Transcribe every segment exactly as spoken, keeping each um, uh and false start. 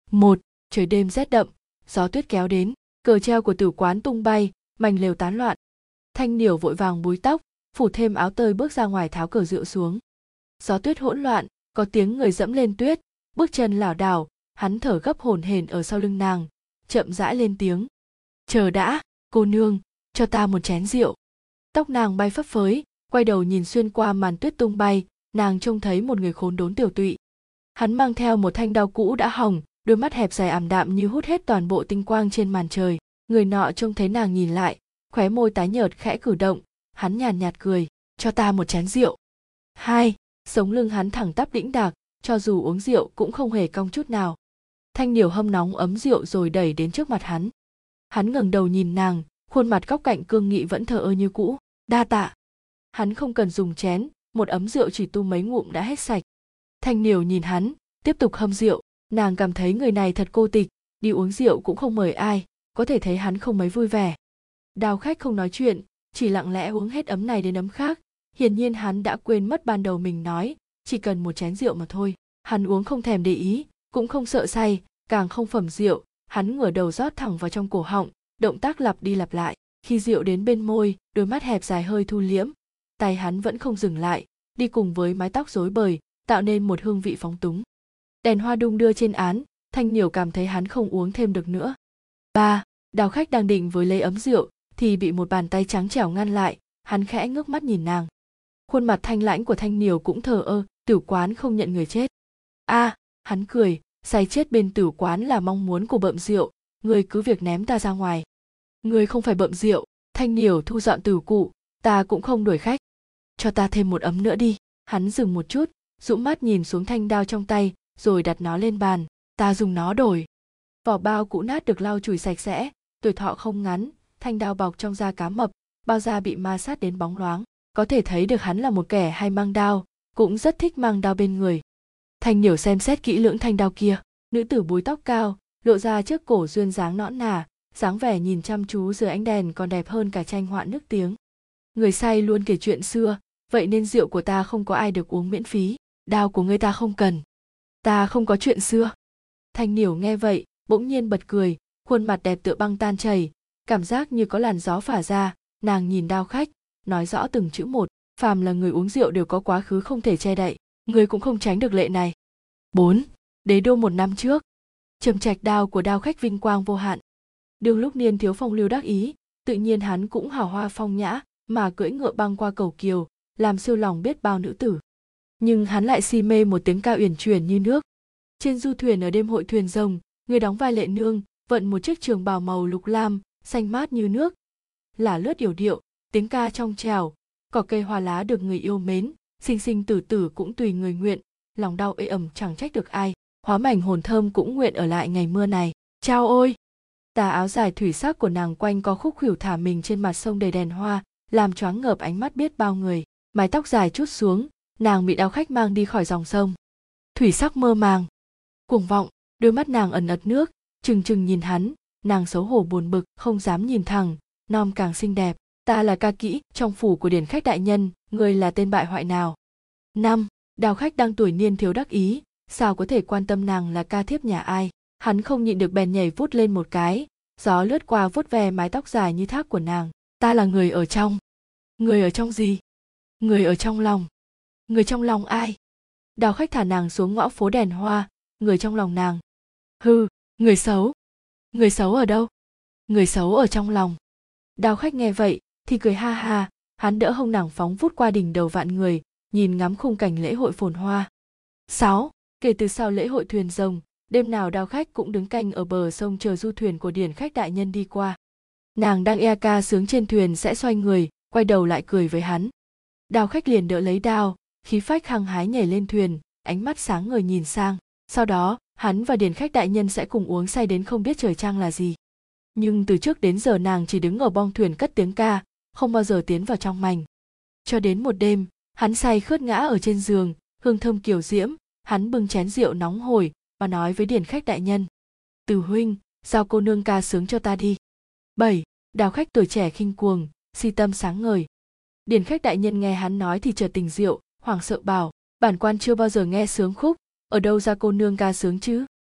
Một, trời đêm rét đậm, gió tuyết kéo đến, cờ treo của tử quán tung bay, mảnh lều tán loạn. Thanh Niểu vội vàng búi tóc, phủ thêm áo tơi bước ra ngoài tháo cờ rượu xuống. Gió tuyết hỗn loạn, có tiếng người dẫm lên tuyết, bước chân lảo đảo, hắn thở gấp hổn hển ở sau lưng nàng, chậm rãi lên tiếng. Chờ đã, cô nương, cho ta một chén rượu. Tóc nàng bay phấp phới, quay đầu nhìn xuyên qua màn tuyết tung bay, nàng trông thấy một người khốn đốn tiểu tụy. Hắn mang theo một thanh đao cũ đã hỏng, đôi mắt hẹp dài ảm đạm như hút hết toàn bộ tinh quang trên màn trời. Người nọ trông thấy nàng nhìn lại, khóe môi tái nhợt khẽ cử động, hắn nhàn nhạt cười, cho ta một chén rượu. Hai, sống lưng hắn thẳng tắp đĩnh đạc, cho dù uống rượu cũng không hề cong chút nào. Thanh Niểu hâm nóng ấm rượu rồi đẩy đến trước mặt hắn. Hắn ngẩng đầu nhìn nàng, khuôn mặt góc cạnh cương nghị vẫn thờ ơ như cũ. Đa tạ. Hắn không cần dùng chén, một ấm rượu chỉ tu mấy ngụm đã hết sạch. Thanh Niểu nhìn hắn, tiếp tục hâm rượu, nàng cảm thấy người này thật cô tịch, đi uống rượu cũng không mời ai, có thể thấy hắn không mấy vui vẻ. Đao khách không nói chuyện, chỉ lặng lẽ uống hết ấm này đến ấm khác, hiển nhiên hắn đã quên mất ban đầu mình nói, chỉ cần một chén rượu mà thôi. Hắn uống không thèm để ý, cũng không sợ say, càng không phẩm rượu, hắn ngửa đầu rót thẳng vào trong cổ họng, động tác lặp đi lặp lại. Khi rượu đến bên môi, đôi mắt hẹp dài hơi thu liễm, tay hắn vẫn không dừng lại, đi cùng với mái tóc rối bời, tạo nên một hương vị phóng túng. Đèn hoa đung đưa trên án, Thanh Niểu cảm thấy hắn không uống thêm được nữa. Ba, đào khách đang định với lấy ấm rượu, thì bị một bàn tay trắng trẻo ngăn lại, hắn khẽ ngước mắt nhìn nàng. Khuôn mặt thanh lãnh của Thanh Niểu cũng thờ ơ, tử quán không nhận người chết. A, à, hắn cười, say chết bên tử quán là mong muốn của bợm rượu, ngươi cứ việc ném ta ra ngoài. Ngươi không phải bợm rượu, Thanh Niểu thu dọn tử cụ, ta cũng không đuổi khách. Cho ta thêm một ấm nữa đi. Hắn dừng một chút, dụm mắt nhìn xuống thanh đao trong tay, rồi đặt nó lên bàn, ta dùng nó đổi. Vỏ bao cũ nát được lau chùi sạch sẽ, tuổi thọ không ngắn, thanh đao bọc trong da cá mập, bao da bị ma sát đến bóng loáng, có thể thấy được hắn là một kẻ hay mang đao, cũng rất thích mang đao bên người. Thanh Niểu xem xét kỹ lưỡng thanh đao kia, nữ tử búi tóc cao, lộ ra trước cổ duyên dáng nõn nà, dáng vẻ nhìn chăm chú dưới ánh đèn còn đẹp hơn cả tranh họa nước tiếng. Người say luôn kể chuyện xưa, vậy nên rượu của ta không có ai được uống miễn phí, đao của ngươi ta không cần. Ta không có chuyện xưa. Thanh Niểu nghe vậy, bỗng nhiên bật cười, khuôn mặt đẹp tựa băng tan chảy, cảm giác như có làn gió phả ra, nàng nhìn đao khách, nói rõ từng chữ một, phàm là người uống rượu đều có quá khứ không thể che đậy, ngươi cũng không tránh được lệ này. Bốn, đế đô một năm trước. Trầm trạch đao của đao khách vinh quang vô hạn. Đương lúc niên thiếu phong lưu đắc ý, tự nhiên hắn cũng hào hoa phong nhã, mà cưỡi ngựa băng qua cầu kiều, làm siêu lòng biết bao nữ tử. Nhưng hắn lại si mê một tiếng ca uyển chuyển như nước. Trên du thuyền ở đêm hội thuyền rồng, người đóng vai Lệ Nương, vận một chiếc trường bào màu lục lam, xanh mát như nước. Lả lướt yểu điệu, tiếng ca trong trẻo, cỏ cây hoa lá được người yêu mến, sinh sinh tử tử cũng tùy người nguyện, lòng đau ê ẩm chẳng trách được ai, hóa mảnh hồn thơm cũng nguyện ở lại ngày mưa này. Chao ôi! Tà áo dài thủy sắc của nàng quanh co khúc khuỷu thả mình trên mặt sông đầy đèn hoa, làm choáng ngợp ánh mắt biết bao người. Mái tóc dài trút xuống, nàng bị đao khách mang đi khỏi dòng sông. Thủy sắc mơ màng, cuồng vọng, đôi mắt nàng ẩn ật nước, trừng trừng nhìn hắn, nàng xấu hổ buồn bực, không dám nhìn thẳng, nom càng xinh đẹp. Ta là ca kỹ trong phủ của điển khách đại nhân, ngươi là tên bại hoại nào? Năm, đao khách đang tuổi niên thiếu đắc ý, sao có thể quan tâm nàng là ca thiếp nhà ai? Hắn không nhịn được bèn nhảy vút lên một cái, gió lướt qua vuốt ve mái tóc dài như thác của nàng. Ta là người ở trong. Người ở trong gì? Người ở trong lòng. Người trong lòng ai? Đao khách thả nàng xuống ngõ phố đèn hoa, người trong lòng nàng. Hừ, người xấu. Người xấu ở đâu? Người xấu ở trong lòng. Đao khách nghe vậy thì cười ha ha, hắn đỡ hông nàng phóng vút qua đỉnh đầu vạn người, nhìn ngắm khung cảnh lễ hội phồn hoa. Sáu, kể từ sau lễ hội thuyền rồng, đêm nào đao khách cũng đứng canh ở bờ sông chờ du thuyền của điển khách đại nhân đi qua. Nàng đang ea ca sướng trên thuyền sẽ xoay người, quay đầu lại cười với hắn. Đao khách liền đỡ lấy đao, khí phách hăng hái nhảy lên thuyền, ánh mắt sáng ngời nhìn sang. Sau đó, hắn và điển khách đại nhân sẽ cùng uống say đến không biết trời trăng là gì. Nhưng từ trước đến giờ nàng chỉ đứng ở bong thuyền cất tiếng ca, không bao giờ tiến vào trong mành. Cho đến một đêm, hắn say khướt ngã ở trên giường, hương thơm kiều diễm, hắn bưng chén rượu nóng hổi và nói với điển khách đại nhân. Từ huynh, giao cô nương ca sướng cho ta đi. Bảy, đao khách tuổi trẻ khinh cuồng, si tâm sáng ngời. Điển khách đại nhân nghe hắn nói thì chợt tỉnh rượu, hoảng sợ bảo, bản quan chưa bao giờ nghe sướng khúc, ở đâu ra cô nương ca sướng chứ?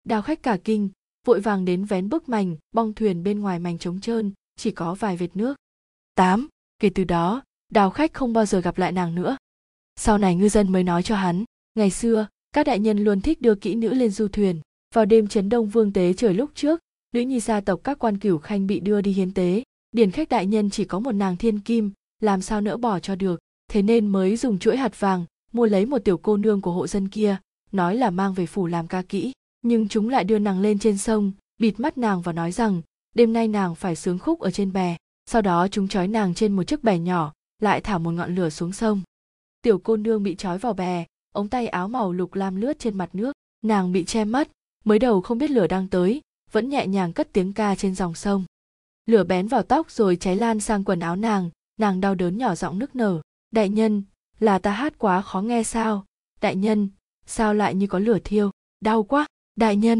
Đào Khách cả kinh, vội vàng đến vén bức mành, bong thuyền bên ngoài mành trống trơn, chỉ có vài vệt nước. tám. Kể từ đó, Đào Khách không bao giờ gặp lại nàng nữa. Sau này ngư dân mới nói cho hắn, ngày xưa, các đại nhân luôn thích đưa kỹ nữ lên du thuyền. Vào đêm Trấn Đông Vương tế trời lúc trước, nữ nhi gia tộc các quan cửu khanh bị đưa đi hiến tế. Điển Khách đại nhân chỉ có một nàng thiên kim, làm sao nỡ bỏ cho được, thế nên mới dùng chuỗi hạt vàng mua lấy một tiểu cô nương của hộ dân kia, nói là mang về phủ làm ca kỹ. Nhưng chúng lại đưa nàng lên trên sông, bịt mắt nàng và nói rằng đêm nay nàng phải sướng khúc ở trên bè. Sau đó chúng trói nàng trên một chiếc bè nhỏ, lại thả một ngọn lửa xuống sông. Tiểu cô nương bị trói vào bè, ống tay áo màu lục lam lướt trên mặt nước, nàng bị che mắt, mới đầu không biết lửa đang tới, vẫn nhẹ nhàng cất tiếng ca trên dòng sông. Lửa bén vào tóc rồi cháy lan sang quần áo nàng, nàng đau đớn nhỏ giọng nức nở. Đại nhân, là ta hát quá khó nghe sao? Đại nhân, sao lại như có lửa thiêu? Đau quá, đại nhân.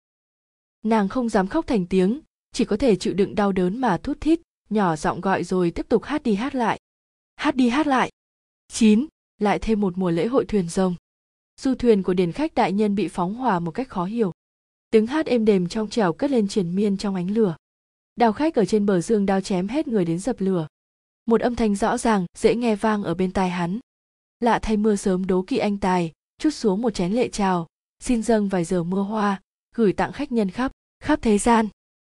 Nàng không dám khóc thành tiếng, chỉ có thể chịu đựng đau đớn mà thút thít, nhỏ giọng gọi rồi tiếp tục hát đi hát lại. Hát đi hát lại. chín. Lại thêm một mùa lễ hội thuyền rồng. Du thuyền của Điển Khách đại nhân bị phóng hỏa một cách khó hiểu. Tiếng hát êm đềm trong trẻo cất lên triền miên trong ánh lửa. Đào Khách ở trên bờ dương đao chém hết người đến dập lửa. Một âm thanh rõ ràng, dễ nghe vang ở bên tai hắn. Lạ thay mưa sớm đố kỵ anh tài, trút xuống một chén lệ trào, xin dâng vài giờ mưa hoa, gửi tặng khách nhân khắp, khắp thế gian.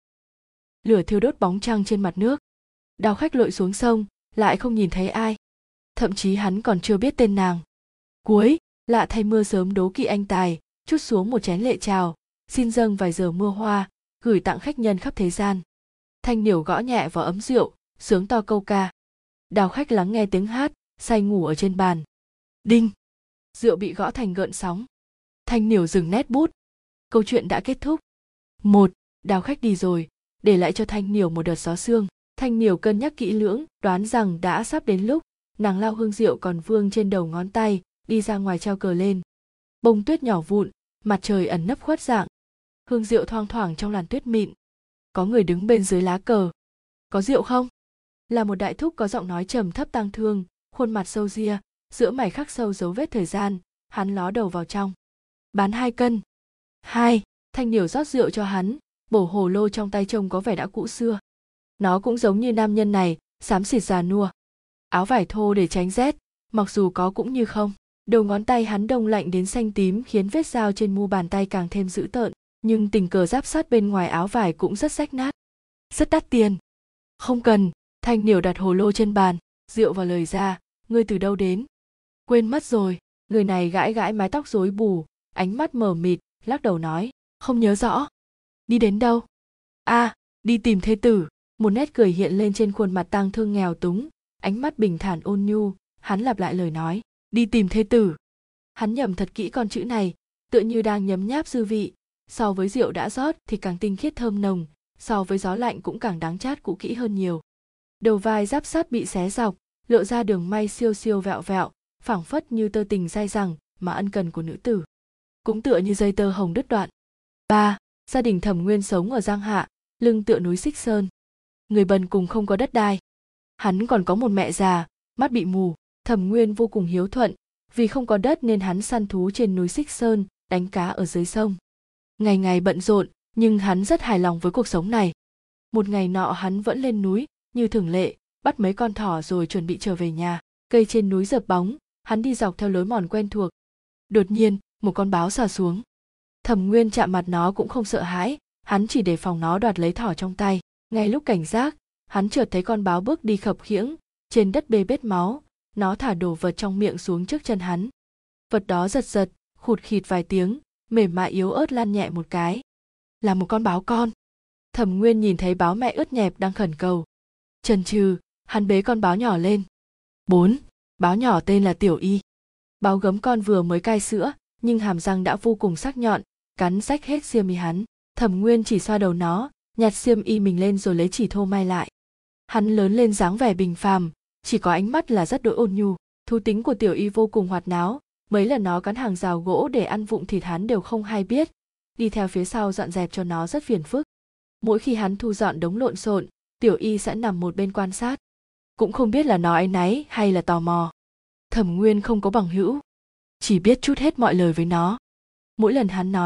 Lửa thiêu đốt bóng trăng trên mặt nước. Đào Khách lội xuống sông, lại không nhìn thấy ai. Thậm chí hắn còn chưa biết tên nàng. Cuối, lạ thay mưa sớm đố kỵ anh tài, trút xuống một chén lệ trào, xin dâng vài giờ mưa hoa, gửi tặng khách nhân khắp thế gian. Thanh điểu gõ nhẹ vào ấm rượu, sướng to câu ca. Đào Khách lắng nghe tiếng hát, say ngủ ở trên bàn. Đinh! Rượu bị gõ thành gợn sóng. Thanh điểu dừng nét bút. Câu chuyện đã kết thúc. một. Đào Khách đi rồi, để lại cho Thanh điểu một đợt gió sương. Thanh điểu cân nhắc kỹ lưỡng, đoán rằng đã sắp đến lúc, nàng lau hương rượu còn vương trên đầu ngón tay, đi ra ngoài treo cờ lên. Bông tuyết nhỏ vụn, mặt trời ẩn nấp khuất dạng. Hương rượu thoang thoảng trong làn tuyết mịn. Có người đứng bên dưới lá cờ. Có rượu không? Là một đại thúc có giọng nói trầm thấp tang thương, khuôn mặt sâu ria, giữa mày khắc sâu dấu vết thời gian, hắn ló đầu vào trong. Bán hai cân. Hai, Thanh điểu rót rượu cho hắn, bổ hồ lô trong tay trông có vẻ đã cũ xưa. Nó cũng giống như nam nhân này, xám xịt già nua. Áo vải thô để tránh rét, mặc dù có cũng như không. Đầu ngón tay hắn đông lạnh đến xanh tím khiến vết dao trên mu bàn tay càng thêm dữ tợn, nhưng tình cờ giáp sắt bên ngoài áo vải cũng rất rách nát. Rất đắt tiền. Không cần, Thanh điểu đặt hồ lô trên bàn, rượu vào lời ra, ngươi từ đâu đến? Quên mất rồi, người này gãi gãi mái tóc rối bù, ánh mắt mờ mịt, lắc đầu nói, không nhớ rõ. Đi đến đâu? A, à, đi tìm thê tử. Một nét cười hiện lên trên khuôn mặt tang thương nghèo túng, ánh mắt bình thản ôn nhu, hắn lặp lại lời nói, đi tìm thê tử. Hắn nhẩm thật kỹ con chữ này, tựa như đang nhấm nháp dư vị, so với rượu đã rót thì càng tinh khiết thơm nồng, so với gió lạnh cũng càng đáng chát cũ kỹ hơn nhiều. Đầu vai giáp sắt bị xé dọc, lộ ra đường may siêu siêu vẹo vẹo, phảng phất như tơ tình dai dẳng mà ân cần của nữ tử. Cũng tựa như dây tơ hồng đứt đoạn. ba. Gia đình Thẩm Nguyên sống ở Giang Hạ, lưng tựa núi Xích Sơn. Người bần cùng không có đất đai. Hắn còn có một mẹ già, mắt bị mù. Thẩm Nguyên vô cùng hiếu thuận, vì không có đất nên hắn săn thú trên núi Xích Sơn, đánh cá ở dưới sông. Ngày ngày bận rộn, nhưng hắn rất hài lòng với cuộc sống này. Một ngày nọ hắn vẫn lên núi, như thường lệ, bắt mấy con thỏ rồi chuẩn bị trở về nhà. Cây trên núi dợp bóng, hắn đi dọc theo lối mòn quen thuộc. Đột nhiên, một con báo xà xuống. Thẩm Nguyên chạm mặt nó cũng không sợ hãi, hắn chỉ đề phòng nó đoạt lấy thỏ trong tay. Ngay lúc cảnh giác, hắn chợt thấy con báo bước đi khập khiễng, trên đất bê bết máu, nó thả đồ vật trong miệng xuống trước chân hắn. Vật đó giật giật, khụt khịt vài tiếng, mềm mại yếu ớt lăn nhẹ một cái. Là một con báo con. Thẩm Nguyên nhìn thấy báo mẹ ướt nhẹp đang khẩn cầu. Chần chừ, hắn bế con báo nhỏ lên. bốn. Báo nhỏ tên là Tiểu Y. Báo gấm con vừa mới cai sữa, nhưng hàm răng đã vô cùng sắc nhọn, cắn rách hết xiêm y hắn. Thẩm Nguyên chỉ xoa đầu nó, nhặt xiêm y mình lên rồi lấy chỉ thô may lại. Hắn lớn lên dáng vẻ bình phàm, chỉ có ánh mắt là rất đỗi ôn nhu. Thú tính của Tiểu Y vô cùng hoạt náo, mấy lần nó cắn hàng rào gỗ để ăn vụng thịt hắn đều không hay biết, đi theo phía sau dọn dẹp cho nó rất phiền phức. Mỗi khi hắn thu dọn đống lộn xộn, Tiểu Y sẽ nằm một bên quan sát. Cũng không biết là nó áy náy hay là tò mò. Thẩm Nguyên không có bằng hữu, chỉ biết trút hết mọi lời với nó. Mỗi lần hắn nói,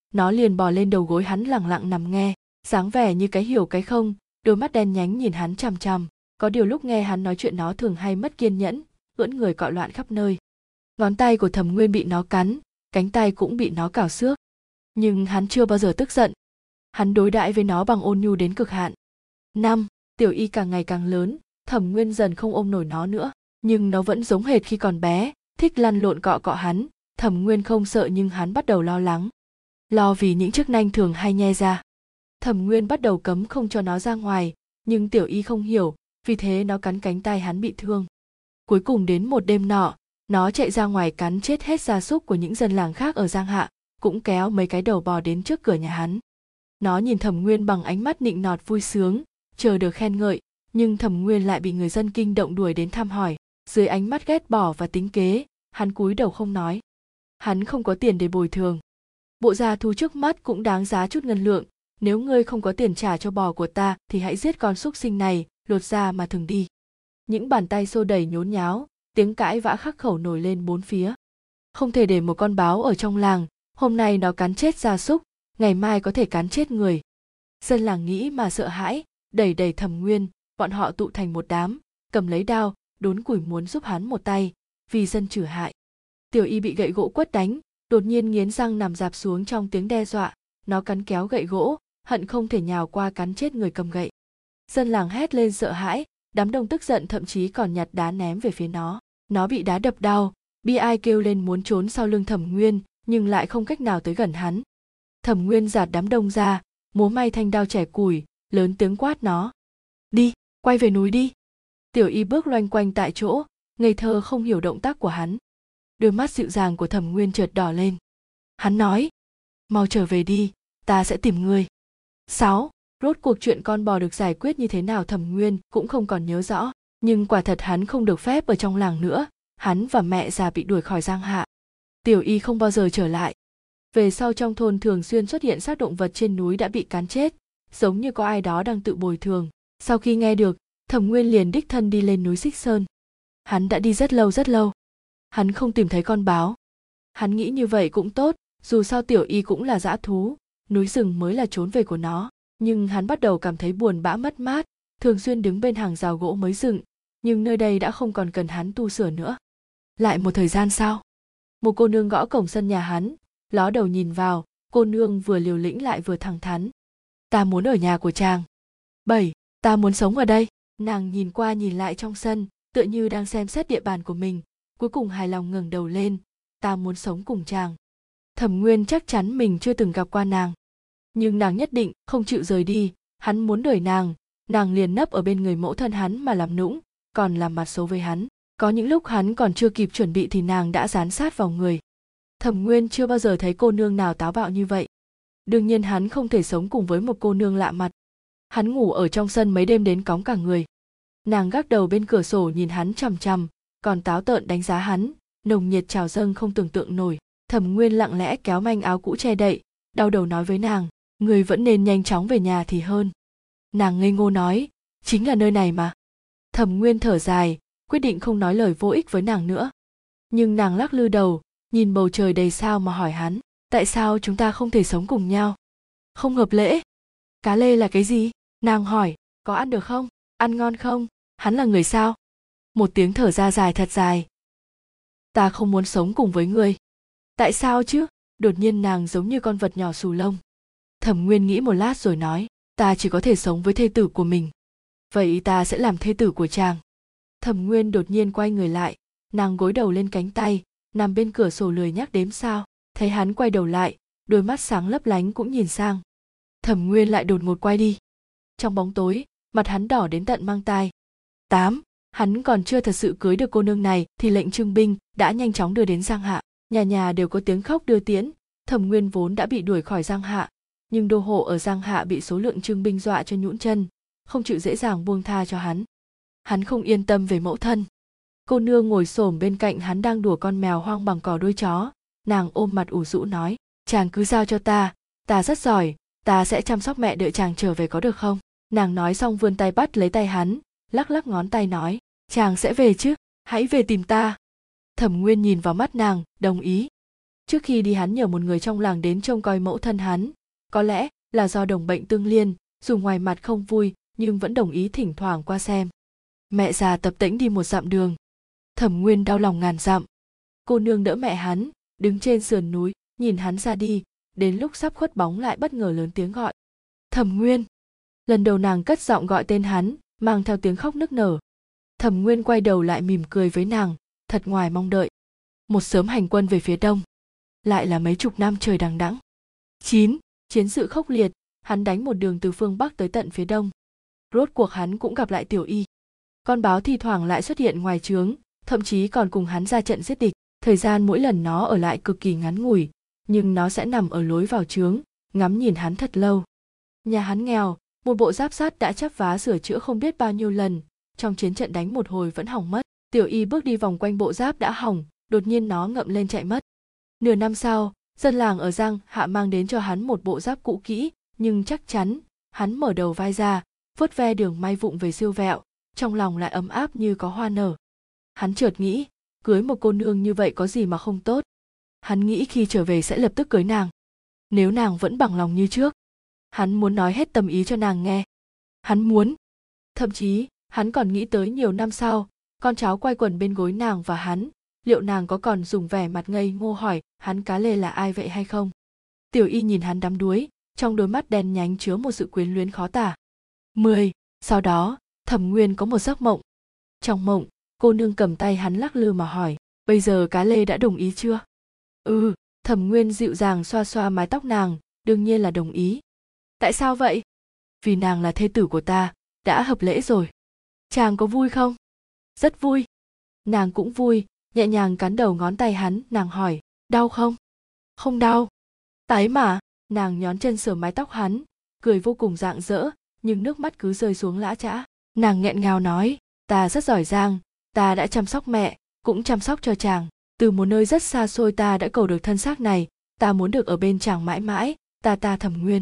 Nó liền bò lên đầu gối hắn lẳng lặng nằm nghe, dáng vẻ như cái hiểu cái không, đôi mắt đen nhánh nhìn hắn chằm chằm. Có điều lúc nghe hắn nói chuyện nó thường hay mất kiên nhẫn, ưỡn người cọ loạn khắp nơi. Ngón tay của Thẩm Nguyên bị nó cắn, cánh tay cũng bị nó cào xước. Nhưng hắn chưa bao giờ tức giận. Hắn đối đãi với nó bằng ôn nhu đến cực hạn. Năm, Tiểu Y càng ngày càng lớn, Thẩm Nguyên dần không ôm nổi nó nữa, nhưng nó vẫn giống hệt khi còn bé, thích lăn lộn cọ cọ hắn. Thẩm Nguyên không sợ nhưng hắn bắt đầu lo lắng. Lo vì những chiếc nanh thường hay nhe ra. Thẩm Nguyên bắt đầu cấm không cho nó ra ngoài, nhưng Tiểu Y không hiểu, vì thế nó cắn cánh tay hắn bị thương. Cuối cùng đến một đêm nọ, nó chạy ra ngoài cắn chết hết gia súc của những dân làng khác ở Giang Hạ, cũng kéo mấy cái đầu bò đến trước cửa nhà hắn. Nó nhìn Thẩm Nguyên bằng ánh mắt nịnh nọt vui sướng, chờ được khen ngợi, nhưng Thẩm Nguyên lại bị người dân kinh động đuổi đến thăm hỏi. Dưới ánh mắt ghét bỏ và tính kế, hắn cúi đầu không nói. Hắn không có tiền để bồi thường. Bộ gia thú trước mắt cũng đáng giá chút ngân lượng, nếu ngươi không có tiền trả cho bò của ta thì hãy giết con súc sinh này, lột da mà thường đi. Những bàn tay xô đẩy nhốn nháo, tiếng cãi vã khắc khẩu nổi lên bốn phía. Không thể để một con báo ở trong làng, hôm nay nó cắn chết gia súc, ngày mai có thể cắn chết người. Dân làng nghĩ mà sợ hãi, đẩy đẩy Thẩm Nguyên, bọn họ tụ thành một đám, cầm lấy đao, đốn củi muốn giúp hắn một tay, vì dân trừ hại. Tiểu Y bị gậy gỗ quất đánh, đột nhiên nghiến răng nằm dạp xuống trong tiếng đe dọa, nó cắn kéo gậy gỗ, hận không thể nhào qua cắn chết người cầm gậy. Dân làng hét lên sợ hãi, đám đông tức giận thậm chí còn nhặt đá ném về phía nó. Nó bị đá đập đau, bi ai kêu lên muốn trốn sau lưng Thẩm Nguyên, nhưng lại không cách nào tới gần hắn. Thẩm Nguyên giạt đám đông ra, múa may thanh đao chẻ củi, lớn tiếng quát nó. Đi, quay về núi đi. Tiểu Y bước loanh quanh tại chỗ, ngây thơ không hiểu động tác của hắn. Đôi mắt dịu dàng của Thẩm Nguyên chợt đỏ lên. Hắn nói, mau trở về đi, ta sẽ tìm ngươi. Sáu, rốt cuộc chuyện con bò được giải quyết như thế nào Thẩm Nguyên cũng không còn nhớ rõ, nhưng quả thật hắn không được phép ở trong làng nữa, hắn và mẹ già bị đuổi khỏi Giang Hạ. Tiểu Y không bao giờ trở lại. Về sau trong thôn thường xuyên xuất hiện xác động vật trên núi đã bị cắn chết, giống như có ai đó đang tự bồi thường. Sau khi nghe được, Thẩm Nguyên liền đích thân đi lên núi Xích Sơn. Hắn đã đi rất lâu rất lâu. Hắn không tìm thấy con báo. Hắn nghĩ như vậy cũng tốt, dù sao Tiểu Y cũng là dã thú, núi rừng mới là chốn về của nó. Nhưng hắn bắt đầu cảm thấy buồn bã mất mát, thường xuyên đứng bên hàng rào gỗ mới dựng, nhưng nơi đây đã không còn cần hắn tu sửa nữa. Lại một thời gian sau, một cô nương gõ cổng sân nhà hắn, ló đầu nhìn vào, cô nương vừa liều lĩnh lại vừa thẳng thắn. Ta muốn ở nhà của chàng. Bảy, ta muốn sống ở đây. Nàng nhìn qua nhìn lại trong sân, tựa như đang xem xét địa bàn của mình, cuối cùng hài lòng ngẩng đầu lên. Ta muốn sống cùng chàng. Thẩm Nguyên chắc chắn mình chưa từng gặp qua nàng, nhưng nàng nhất định không chịu rời đi. Hắn muốn đuổi nàng, nàng liền nấp ở bên người mẫu thân hắn mà làm nũng, còn làm mặt xấu với hắn. Có những lúc hắn còn chưa kịp chuẩn bị thì nàng đã dán sát vào người. Thẩm Nguyên chưa bao giờ thấy cô nương nào táo bạo như vậy. Đương nhiên hắn không thể sống cùng với một cô nương lạ mặt. Hắn ngủ ở trong sân mấy đêm đến cóng cả người. Nàng gác đầu bên cửa sổ nhìn hắn chằm chằm, còn táo tợn đánh giá hắn, nồng nhiệt trào dâng không tưởng tượng nổi. Thẩm Nguyên lặng lẽ kéo manh áo cũ che đậy, đau đầu nói với nàng, người vẫn nên nhanh chóng về nhà thì hơn. Nàng ngây ngô nói, chính là nơi này mà. Thẩm Nguyên thở dài, quyết định không nói lời vô ích với nàng nữa. Nhưng nàng lắc lư đầu, nhìn bầu trời đầy sao mà hỏi hắn, tại sao chúng ta không thể sống cùng nhau? Không hợp lễ. Cá lê là cái gì? Nàng hỏi, có ăn được không? Ăn ngon không? Hắn là người sao? Một tiếng thở ra dài thật dài. Ta không muốn sống cùng với ngươi. Tại sao chứ? Đột nhiên nàng giống như con vật nhỏ xù lông. Thẩm Nguyên nghĩ một lát rồi nói, ta chỉ có thể sống với thê tử của mình. Vậy ta sẽ làm thê tử của chàng. Thẩm Nguyên đột nhiên quay người lại, nàng gối đầu lên cánh tay, nằm bên cửa sổ lười nhác đếm sao. Thấy hắn quay đầu lại, đôi mắt sáng lấp lánh cũng nhìn sang. Thẩm Nguyên lại đột ngột quay đi. Trong bóng tối, mặt hắn đỏ đến tận mang tai. Tám, hắn còn chưa thật sự cưới được cô nương này thì lệnh trưng binh đã nhanh chóng đưa đến Giang Hạ. Nhà nhà đều có tiếng khóc đưa tiễn. Thẩm Nguyên vốn đã bị đuổi khỏi Giang Hạ, nhưng đô hộ ở Giang Hạ bị số lượng trưng binh dọa cho nhũn chân, không chịu dễ dàng buông tha cho hắn. Hắn không yên tâm về mẫu thân. Cô nương ngồi xổm bên cạnh hắn đang đùa con mèo hoang bằng cỏ đuôi chó, nàng ôm mặt ủ rũ nói, chàng cứ giao cho ta, ta rất giỏi, ta sẽ chăm sóc mẹ đợi chàng trở về có được không? Nàng nói xong vươn tay bắt lấy tay hắn, lắc lắc ngón tay nói, chàng sẽ về chứ, hãy về tìm ta. Thẩm Nguyên nhìn vào mắt nàng, đồng ý. Trước khi đi hắn nhờ một người trong làng đến trông coi mẫu thân hắn, có lẽ là do đồng bệnh tương liên, dù ngoài mặt không vui nhưng vẫn đồng ý thỉnh thoảng qua xem. Mẹ già tập tễnh đi một dặm đường, Thẩm Nguyên đau lòng ngàn dặm. Cô nương đỡ mẹ hắn, đứng trên sườn núi, nhìn hắn ra đi, đến lúc sắp khuất bóng lại bất ngờ lớn tiếng gọi. Thẩm Nguyên! Lần đầu nàng cất giọng gọi tên hắn, mang theo tiếng khóc nức nở. Thẩm Nguyên quay đầu lại mỉm cười với nàng, thật ngoài mong đợi. Một sớm hành quân về phía đông, lại là mấy chục năm trời đằng đẵng. Chín. Chiến sự khốc liệt, hắn đánh một đường từ phương Bắc tới tận phía đông. Rốt cuộc hắn cũng gặp lại Tiểu Y. Con báo thi thoảng lại xuất hiện ngoài trướng, thậm chí còn cùng hắn ra trận giết địch. Thời gian mỗi lần nó ở lại cực kỳ ngắn ngủi, nhưng nó sẽ nằm ở lối vào trướng, ngắm nhìn hắn thật lâu. Nhà hắn nghèo, một bộ giáp sắt đã chắp vá sửa chữa không biết bao nhiêu lần, trong chiến trận đánh một hồi vẫn hỏng mất. Tiểu Y bước đi vòng quanh bộ giáp đã hỏng, đột nhiên nó ngậm lên chạy mất. Nửa năm sau, dân làng ở Giang Hạ mang đến cho hắn một bộ giáp cũ kỹ, nhưng chắc chắn. Hắn mở đầu vai ra, vuốt ve đường may vụng về siêu vẹo, trong lòng lại ấm áp như có hoa nở. Hắn chợt nghĩ, cưới một cô nương như vậy có gì mà không tốt. Hắn nghĩ khi trở về sẽ lập tức cưới nàng. Nếu nàng vẫn bằng lòng như trước, hắn muốn nói hết tâm ý cho nàng nghe. Hắn muốn. Thậm chí, hắn còn nghĩ tới nhiều năm sau, con cháu quay quần bên gối nàng và hắn, liệu nàng có còn dùng vẻ mặt ngây ngô hỏi hắn cá lê là ai vậy hay không. Tiểu Y nhìn hắn đắm đuối, trong đôi mắt đen nhánh chứa một sự quyến luyến khó tả. Mười. Sau đó, Thẩm Nguyên có một giấc mộng. Trong mộng, cô nương cầm tay hắn lắc lư mà hỏi, bây giờ cá lê đã đồng ý chưa? Ừ, Thẩm Nguyên dịu dàng xoa xoa mái tóc nàng, đương nhiên là đồng ý. Tại sao vậy? Vì nàng là thê tử của ta, đã hợp lễ rồi. Chàng có vui không? Rất vui. Nàng cũng vui, nhẹ nhàng cắn đầu ngón tay hắn, nàng hỏi, đau không? Không đau. Tái mà, nàng nhón chân sờ mái tóc hắn, cười vô cùng rạng rỡ, nhưng nước mắt cứ rơi xuống lã chã. Nàng nghẹn ngào nói, ta rất giỏi giang, ta đã chăm sóc mẹ, cũng chăm sóc cho chàng. Từ một nơi rất xa xôi ta đã cầu được thân xác này, ta muốn được ở bên chàng mãi mãi, ta ta Thẩm Nguyên.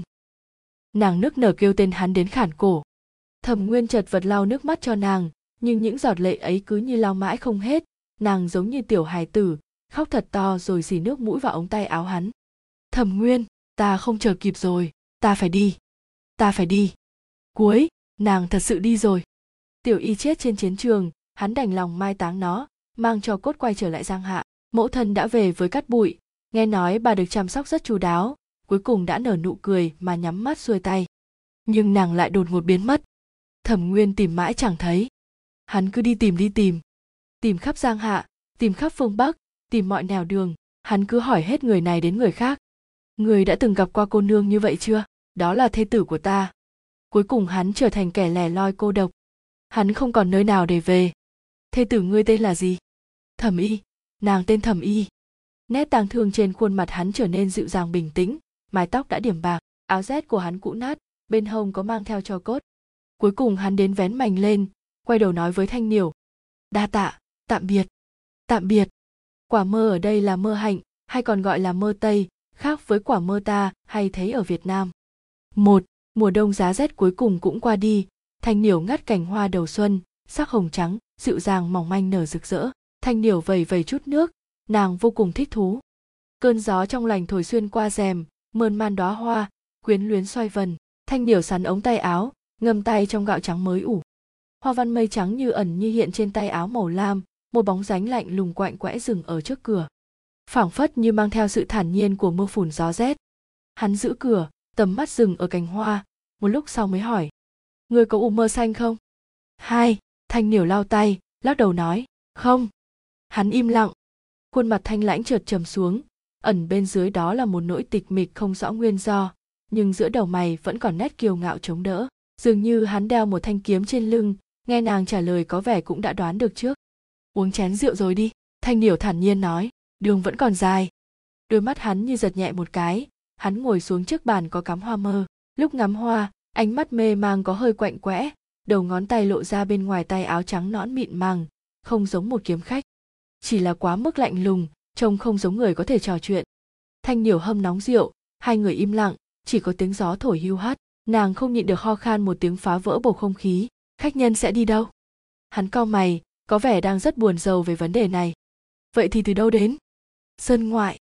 Nàng nức nở kêu tên hắn đến khản cổ. Thẩm Nguyên chật vật lau nước mắt cho nàng, nhưng những giọt lệ ấy cứ như lau mãi không hết, nàng giống như tiểu hài tử, khóc thật to rồi xì nước mũi vào ống tay áo hắn. Thẩm Nguyên, ta không chờ kịp rồi, ta phải đi, ta phải đi. Cuối, nàng thật sự đi rồi. Tiểu Y chết trên chiến trường, hắn đành lòng mai táng nó, mang cho cốt quay trở lại Giang Hạ. Mẫu thân đã về với Cát Bụi, nghe nói bà được chăm sóc rất chu đáo, cuối cùng đã nở nụ cười mà nhắm mắt xuôi tay. Nhưng nàng lại đột ngột biến mất. Thẩm Nguyên tìm mãi chẳng thấy. Hắn cứ đi tìm đi tìm. Tìm khắp Giang Hạ, tìm khắp phương Bắc, tìm mọi nẻo đường, hắn cứ hỏi hết người này đến người khác. Người đã từng gặp qua cô nương như vậy chưa? Đó là thê tử của ta. Cuối cùng hắn trở thành kẻ lẻ loi cô độc. Hắn không còn nơi nào để về. Thê tử ngươi tên là gì? Thẩm Y, nàng tên Thẩm Y. Nét tang thương trên khuôn mặt hắn trở nên dịu dàng bình tĩnh, mái tóc đã điểm bạc, áo rét của hắn cũ nát, bên hông có mang theo tro cốt. Cuối cùng hắn đến vén mành lên, quay đầu nói với Thanh Niểu, đa tạ, tạm biệt, tạm biệt. Quả mơ ở đây là mơ hạnh, hay còn gọi là mơ Tây, khác với quả mơ ta hay thấy ở Việt Nam. Một, mùa đông giá rét cuối cùng cũng qua đi, Thanh Niểu ngắt cành hoa đầu xuân, sắc hồng trắng, dịu dàng mỏng manh nở rực rỡ. Thanh Niểu vẩy vẩy chút nước, nàng vô cùng thích thú. Cơn gió trong lành thổi xuyên qua rèm, mơn man đóa hoa, quyến luyến xoay vần. Thanh Niểu sắn ống tay áo, ngâm tay trong gạo trắng mới ủ. Hoa văn mây trắng như ẩn như hiện trên tay áo màu lam, một bóng dáng lạnh lùng quạnh quẽ dừng ở trước cửa. Phảng phất như mang theo sự thản nhiên của mưa phùn gió rét. Hắn giữ cửa, tầm mắt dừng ở cành hoa, một lúc sau mới hỏi, ngươi có ủ mơ xanh không? Hai, Thanh Niểu lau tay, lắc đầu nói, không. Hắn im lặng, khuôn mặt thanh lãnh chợt trầm xuống, ẩn bên dưới đó là một nỗi tịch mịch không rõ nguyên do, nhưng giữa đầu mày vẫn còn nét kiêu ngạo chống đỡ, dường như hắn đeo một thanh kiếm trên lưng. Nghe nàng trả lời có vẻ cũng đã đoán được trước. Uống chén rượu rồi đi, Thanh Niểu thản nhiên nói, đường vẫn còn dài. Đôi mắt hắn như giật nhẹ một cái, hắn ngồi xuống trước bàn có cắm hoa mơ, lúc ngắm hoa, ánh mắt mê mang có hơi quạnh quẽ, đầu ngón tay lộ ra bên ngoài tay áo trắng nõn mịn màng, không giống một kiếm khách, chỉ là quá mức lạnh lùng, trông không giống người có thể trò chuyện. Thanh Niểu hâm nóng rượu, hai người im lặng, chỉ có tiếng gió thổi hiu hắt, nàng không nhịn được ho khan một tiếng phá vỡ bầu không khí. Khách nhân sẽ đi đâu? Hắn cau mày, có vẻ đang rất buồn rầu về vấn đề này. Vậy thì từ đâu đến? Sơn ngoại.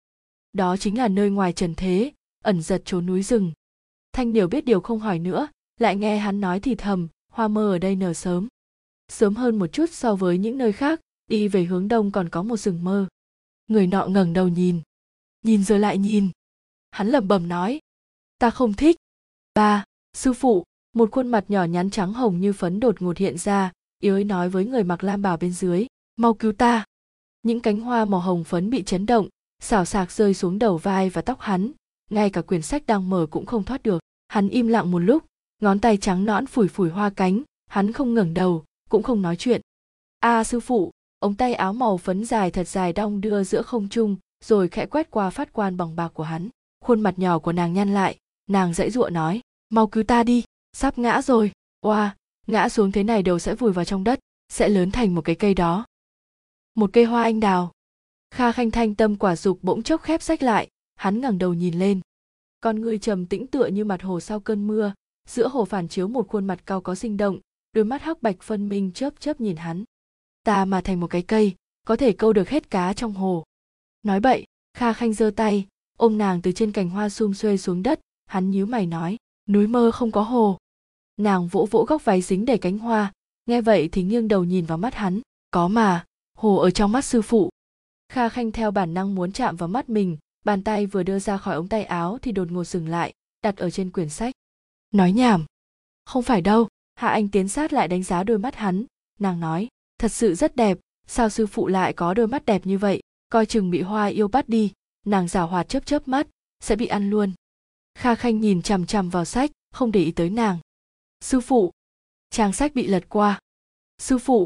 đó chính là nơi ngoài trần thế, ẩn giật chốn núi rừng. Thanh Điểu biết điều không hỏi nữa, lại nghe hắn nói thì thầm, hoa mơ ở đây nở sớm. Sớm hơn một chút so với những nơi khác, đi về hướng đông còn có một rừng mơ. Người nọ ngẩng đầu nhìn, nhìn rồi lại nhìn. Hắn lẩm bẩm nói, ta không thích. Ba, sư phụ, một khuôn mặt nhỏ nhắn trắng hồng như phấn đột ngột hiện ra, yếu ớt nói với người mặc lam bào bên dưới, mau cứu ta. Những cánh hoa màu hồng phấn bị chấn động, xào xạc rơi xuống đầu vai và tóc hắn, ngay cả quyển sách đang mở cũng không thoát được. Hắn im lặng một lúc, ngón tay trắng nõn phủi phủi hoa cánh, hắn không ngẩng đầu, cũng không nói chuyện. A à, sư phụ, ống tay áo màu phấn dài thật dài đong đưa giữa không trung, rồi khẽ quét qua phát quan bằng bạc của hắn. Khuôn mặt nhỏ của nàng nhăn lại, nàng giãy giụa nói, mau cứu ta đi, sắp ngã rồi. Oa, ngã xuống thế này đầu sẽ vùi vào trong đất, sẽ lớn thành một cái cây đó. Một cây hoa anh đào. Kha Khanh thanh tâm quả dục bỗng chốc khép sách lại, hắn ngẩng đầu nhìn lên. Con người trầm tĩnh tựa như mặt hồ sau cơn mưa, giữa hồ phản chiếu một khuôn mặt cao có sinh động, đôi mắt hắc bạch phân minh chớp chớp nhìn hắn. Ta mà thành một cái cây, có thể câu được hết cá trong hồ. Nói bậy, Kha Khanh giơ tay, ôm nàng từ trên cành hoa sum xuê xuống đất, hắn nhíu mày nói, núi mơ không có hồ. Nàng vỗ vỗ góc váy dính đầy cánh hoa, nghe vậy thì nghiêng đầu nhìn vào mắt hắn, có mà, hồ ở trong mắt sư phụ. Kha Khanh theo bản năng muốn chạm vào mắt mình, bàn tay vừa đưa ra khỏi ống tay áo thì đột ngột dừng lại, đặt ở trên quyển sách. Nói nhảm. Không phải đâu. Hạ Anh tiến sát lại đánh giá đôi mắt hắn, nàng nói, thật sự rất đẹp, sao sư phụ lại có đôi mắt đẹp như vậy, coi chừng bị hoa yêu bắt đi. Nàng giảo hoạt chớp chớp mắt, sẽ bị ăn luôn. Kha Khanh nhìn chằm chằm vào sách, không để ý tới nàng. Sư phụ. Trang sách bị lật qua. Sư phụ.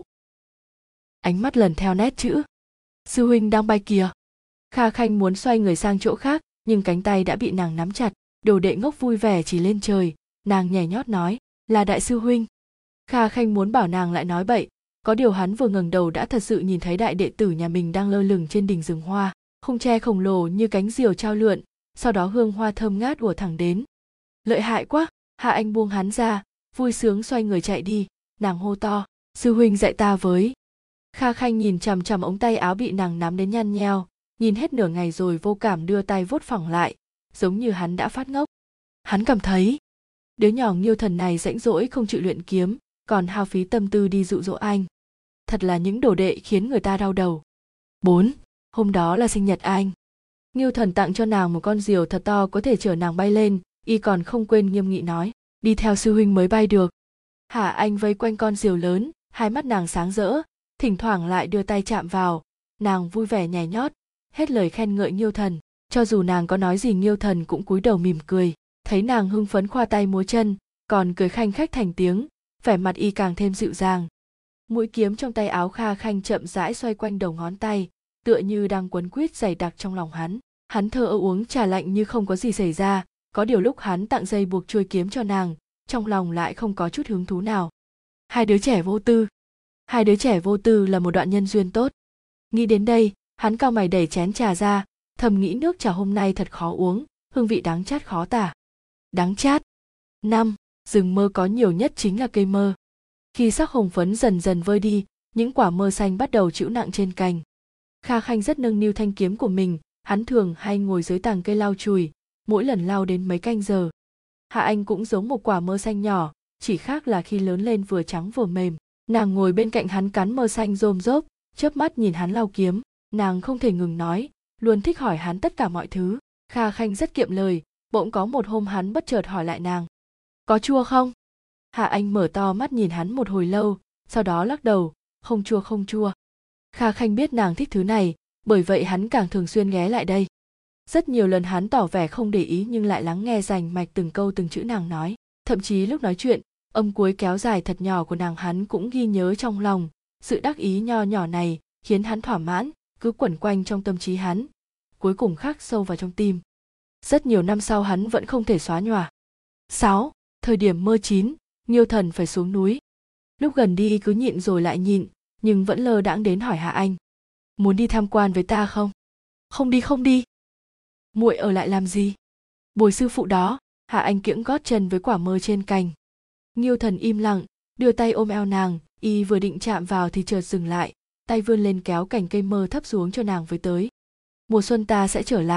Ánh mắt lần theo nét chữ. Sư huynh đang bay kìa. Kha Khanh muốn xoay người sang chỗ khác, nhưng cánh tay đã bị nàng nắm chặt. Đồ đệ ngốc vui vẻ chỉ lên trời, nàng nhảy nhót nói, là đại sư huynh. Kha Khanh muốn bảo nàng lại nói bậy, có điều hắn vừa ngẩng đầu đã thật sự nhìn thấy đại đệ tử nhà mình đang lơ lửng trên đỉnh rừng hoa, khung tre khổng lồ như cánh diều trao lượn, sau đó hương hoa thơm ngát ùa thẳng đến. Lợi hại quá. Hạ Anh buông hắn ra, vui sướng xoay người chạy đi, nàng hô to, sư huynh dạy ta với. Kha Khanh nhìn chằm chằm ống tay áo bị nàng nắm đến nhăn nheo, nhìn hết nửa ngày rồi vô cảm đưa tay vuốt phẳng lại, giống như hắn đã phát ngốc. Hắn cảm thấy đứa nhỏ Nghiêu Thần này rãnh rỗi không chịu luyện kiếm, còn hao phí tâm tư đi dụ dỗ anh. Thật là những đồ đệ khiến người ta đau đầu. Bốn. Hôm đó là sinh nhật anh. Nghiêu Thần tặng cho nàng một con diều thật to có thể chở nàng bay lên, y còn không quên nghiêm nghị nói, đi theo sư huynh mới bay được. Hạ Anh vây quanh con diều lớn, hai mắt nàng sáng rỡ, thỉnh thoảng lại đưa tay chạm vào, nàng vui vẻ nhảy nhót, hết lời khen ngợi Nghiêu Thần, cho dù nàng có nói gì Nghiêu Thần cũng cúi đầu mỉm cười, thấy nàng hưng phấn khoa tay múa chân, còn cười khanh khách thành tiếng, vẻ mặt y càng thêm dịu dàng. Mũi kiếm trong tay áo Kha Khanh chậm rãi xoay quanh đầu ngón tay, tựa như đang quấn quýt dày đặc trong lòng hắn. Hắn thờ ơ uống trà lạnh như không có gì xảy ra, có điều lúc hắn tặng dây buộc chuôi kiếm cho nàng, trong lòng lại không có chút hứng thú nào. Hai đứa trẻ vô tư. Hai đứa trẻ vô tư là một đoạn nhân duyên tốt. Nghĩ đến đây, hắn cau mày đẩy chén trà ra, thầm nghĩ nước trà hôm nay thật khó uống, hương vị đắng chát khó tả. Đắng chát. Năm. Rừng mơ có nhiều nhất chính là cây mơ. Khi sắc hồng phấn dần dần vơi đi, những quả mơ xanh bắt đầu trĩu nặng trên cành. Kha Khanh rất nâng niu thanh kiếm của mình, hắn thường hay ngồi dưới tàng cây lau chùi, mỗi lần lau đến mấy canh giờ. Hạ Anh cũng giống một quả mơ xanh nhỏ, chỉ khác là khi lớn lên vừa trắng vừa mềm. Nàng ngồi bên cạnh hắn cắn mơ xanh rôm rốp, chớp mắt nhìn hắn lau kiếm, nàng không thể ngừng nói, luôn thích hỏi hắn tất cả mọi thứ. Kha Khanh rất kiệm lời, bỗng có một hôm hắn bất chợt hỏi lại nàng, có chua không? Hạ Anh mở to mắt nhìn hắn một hồi lâu, sau đó lắc đầu, không chua không chua. Kha Khanh biết nàng thích thứ này, bởi vậy hắn càng thường xuyên ghé lại đây. Rất nhiều lần hắn tỏ vẻ không để ý nhưng lại lắng nghe rành mạch từng câu từng chữ nàng nói, thậm chí lúc nói chuyện, âm cuối kéo dài thật nhỏ của nàng hắn cũng ghi nhớ trong lòng. Sự đắc ý nho nhỏ này khiến hắn thỏa mãn, cứ quẩn quanh trong tâm trí hắn, cuối cùng khắc sâu vào trong tim. Rất nhiều năm sau hắn vẫn không thể xóa nhòa. Sáu. Thời điểm mơ chín, Nghiêu Thần phải xuống núi. Lúc gần đi cứ nhịn rồi lại nhịn, nhưng vẫn lơ đãng đến hỏi Hạ Anh, muốn đi tham quan với ta không? Không đi không đi. Muội ở lại làm gì? Bồi sư phụ đó. Hạ Anh kiễng gót chân với quả mơ trên cành. Nghiêu Thần im lặng, đưa tay ôm eo nàng, y vừa định chạm vào thì chợt dừng lại, tay vươn lên kéo cành cây mơ thấp xuống cho nàng với tới. Mùa xuân ta sẽ trở lại,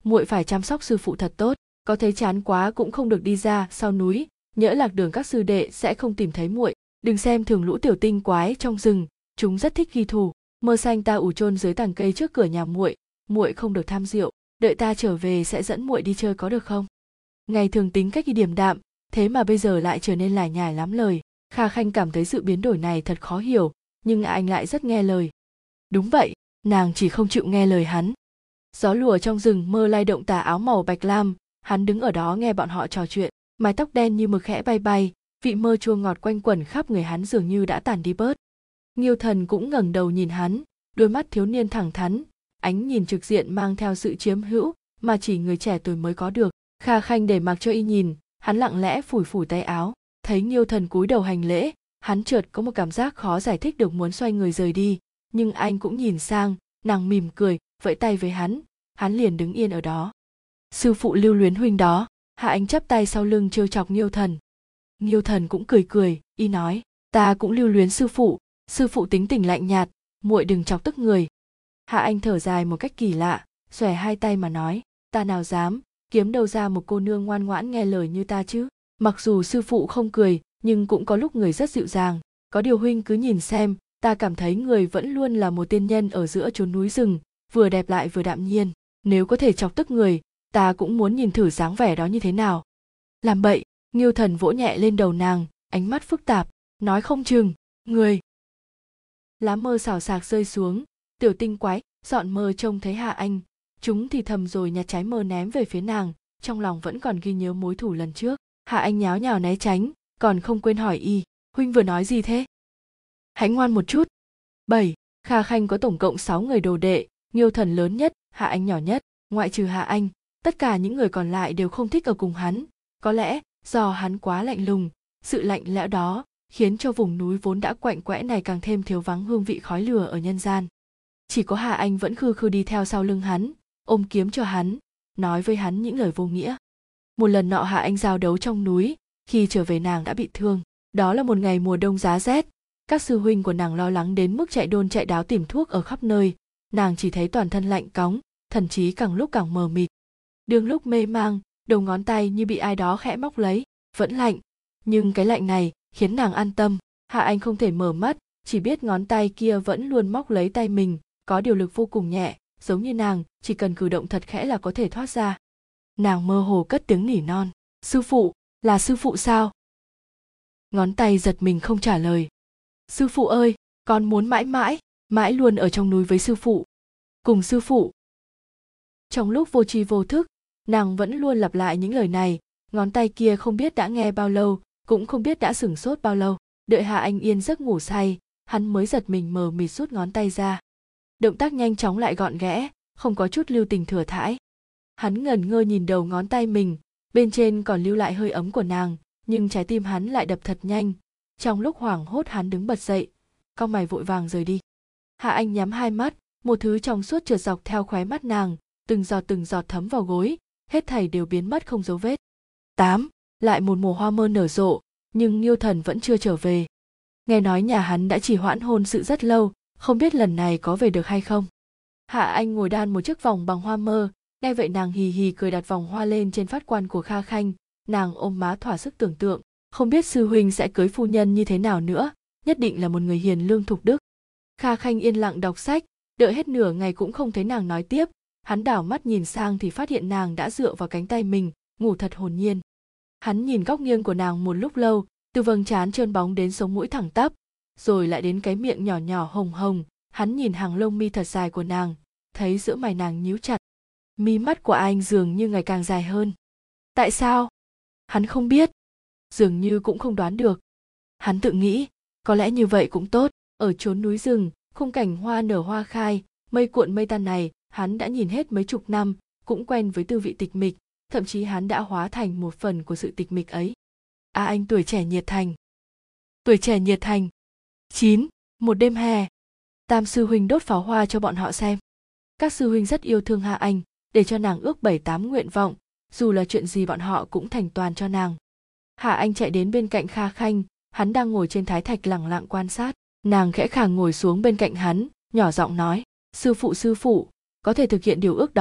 muội phải chăm sóc sư phụ thật tốt, có thấy chán quá cũng không được đi ra sau núi, nhỡ lạc đường các sư đệ sẽ không tìm thấy muội. Đừng xem thường lũ tiểu tinh quái trong rừng, chúng rất thích ghi thù. Mơ xanh ta ủ chôn dưới tàng cây trước cửa nhà muội, muội không được tham rượu, đợi ta trở về sẽ dẫn muội đi chơi có được không? Ngày thường tính cách ghi điềm đạm, thế mà bây giờ lại trở nên lải nhải lắm lời. Kha Khanh cảm thấy sự biến đổi này thật khó hiểu, nhưng anh lại rất nghe lời. Đúng vậy, nàng chỉ không chịu nghe lời hắn. Gió lùa trong rừng mơ lay động tà áo màu bạch lam, hắn đứng ở đó nghe bọn họ trò chuyện, mái tóc đen như mực khẽ bay bay, vị mơ chua ngọt quanh quẩn khắp người hắn dường như đã tản đi bớt. Nghiêu Thần cũng ngẩng đầu nhìn hắn, đôi mắt thiếu niên thẳng thắn, ánh nhìn trực diện mang theo sự chiếm hữu mà chỉ người trẻ tuổi mới có được. Kha Khanh để mặc cho y nhìn, hắn lặng lẽ phủi phủi tay áo, thấy Nghiêu Thần cúi đầu hành lễ, hắn chợt có một cảm giác khó giải thích được muốn xoay người rời đi, nhưng anh cũng nhìn sang, nàng mỉm cười, vẫy tay với hắn, hắn liền đứng yên ở đó. Sư phụ lưu luyến huynh đó. Hạ Anh chắp tay sau lưng trêu chọc Nghiêu Thần. Nghiêu Thần cũng cười cười, y nói, ta cũng lưu luyến sư phụ, sư phụ tính tình lạnh nhạt, muội đừng chọc tức người. Hạ Anh thở dài một cách kỳ lạ, xòe hai tay mà nói, ta nào dám, kiếm đâu ra một cô nương ngoan ngoãn nghe lời như ta chứ. Mặc dù sư phụ không cười, nhưng cũng có lúc người rất dịu dàng, có điều huynh cứ nhìn xem, ta cảm thấy người vẫn luôn là một tiên nhân ở giữa chốn núi rừng, vừa đẹp lại vừa đạm nhiên, nếu có thể chọc tức người, ta cũng muốn nhìn thử dáng vẻ đó như thế nào. Làm bậy, Nghiêu Thần vỗ nhẹ lên đầu nàng, ánh mắt phức tạp, nói không chừng, người. Lá mơ xào xạc rơi xuống, tiểu tinh quái, dọn mơ trông thấy Hạ Anh, chúng thì thầm rồi nhặt trái mơ ném về phía nàng, trong lòng vẫn còn ghi nhớ mối thù lần trước. Hạ Anh nháo nhào né tránh, còn không quên hỏi y, huynh vừa nói gì thế? Hãy ngoan một chút. bảy. Kha Khanh có tổng cộng sáu người đồ đệ, Nghiêu Thần lớn nhất, Hạ Anh nhỏ nhất, ngoại trừ Hạ Anh, tất cả những người còn lại đều không thích ở cùng hắn, có lẽ do hắn quá lạnh lùng, sự lạnh lẽo đó khiến cho vùng núi vốn đã quạnh quẽ này càng thêm thiếu vắng hương vị khói lửa ở nhân gian. Chỉ có Hạ Anh vẫn khư khư đi theo sau lưng hắn, ôm kiếm cho hắn, nói với hắn những lời vô nghĩa. Một lần nọ Hạ Anh giao đấu trong núi, khi trở về nàng đã bị thương, đó là một ngày mùa đông giá rét, các sư huynh của nàng lo lắng đến mức chạy đôn chạy đáo tìm thuốc ở khắp nơi, nàng chỉ thấy toàn thân lạnh cóng, thần trí càng lúc càng mờ mịt. Đương lúc mê mang, đầu ngón tay như bị ai đó khẽ móc lấy, vẫn lạnh, nhưng cái lạnh này khiến nàng an tâm. Hạ Anh không thể mở mắt, chỉ biết ngón tay kia vẫn luôn móc lấy tay mình, có điều lực vô cùng nhẹ, giống như nàng chỉ cần cử động thật khẽ là có thể thoát ra. Nàng mơ hồ cất tiếng nỉ non, sư phụ, là sư phụ sao? Ngón tay giật mình không trả lời. Sư phụ ơi, con muốn mãi mãi, mãi luôn ở trong núi với sư phụ, cùng sư phụ. Trong lúc vô tri vô thức, nàng vẫn luôn lặp lại những lời này, ngón tay kia không biết đã nghe bao lâu, cũng không biết đã sửng sốt bao lâu. Đợi Hạ Anh yên giấc ngủ say, hắn mới giật mình mờ mịt rút ngón tay ra. Động tác nhanh chóng lại gọn ghẽ, không có chút lưu tình thừa thãi. Hắn ngẩn ngơ nhìn đầu ngón tay mình, bên trên còn lưu lại hơi ấm của nàng, nhưng trái tim hắn lại đập thật nhanh. Trong lúc hoảng hốt hắn đứng bật dậy, cau mày vội vàng rời đi. Hạ Anh nhắm hai mắt, một thứ trong suốt trượt dọc theo khóe mắt nàng, từng giọt từng giọt thấm vào gối, hết thảy đều biến mất không dấu vết. tám. Lại một mùa hoa mơ nở rộ, nhưng Nghiêu Thần vẫn chưa trở về. Nghe nói nhà hắn đã trì hoãn hôn sự rất lâu, không biết lần này có về được hay không. Hạ Anh ngồi đan một chiếc vòng bằng hoa mơ, nghe vậy nàng hì hì cười đặt vòng hoa lên trên phát quan của Kha Khanh, nàng ôm má thỏa sức tưởng tượng, không biết sư huynh sẽ cưới phu nhân như thế nào nữa, nhất định là một người hiền lương thục đức. Kha Khanh yên lặng đọc sách, đợi hết nửa ngày cũng không thấy nàng nói tiếp, hắn đảo mắt nhìn sang thì phát hiện nàng đã dựa vào cánh tay mình, ngủ thật hồn nhiên. Hắn nhìn góc nghiêng của nàng một lúc lâu, từ vầng trán trơn bóng đến sống mũi thẳng tắp, rồi lại đến cái miệng nhỏ nhỏ hồng hồng, hắn nhìn hàng lông mi thật dài của nàng, thấy giữa mày nàng nhíu chặt. Mí mắt của anh dường như ngày càng dài hơn. Tại sao? Hắn không biết, dường như cũng không đoán được. Hắn tự nghĩ, có lẽ như vậy cũng tốt, ở chốn núi rừng, khung cảnh hoa nở hoa khai, mây cuộn mây tan này, hắn đã nhìn hết mấy chục năm, cũng quen với tư vị tịch mịch, thậm chí hắn đã hóa thành một phần của sự tịch mịch ấy. À anh tuổi trẻ nhiệt thành. Tuổi trẻ nhiệt thành. chín. Một đêm hè. Tam sư huynh đốt pháo hoa cho bọn họ xem. Các sư huynh rất yêu thương Hạ Anh, để cho nàng ước bảy tám nguyện vọng, dù là chuyện gì bọn họ cũng thành toàn cho nàng. Hạ Anh chạy đến bên cạnh Kha Khanh, hắn đang ngồi trên thái thạch lẳng lặng quan sát, nàng khẽ khàng ngồi xuống bên cạnh hắn, nhỏ giọng nói, sư phụ sư phụ, có thể thực hiện điều ước đó,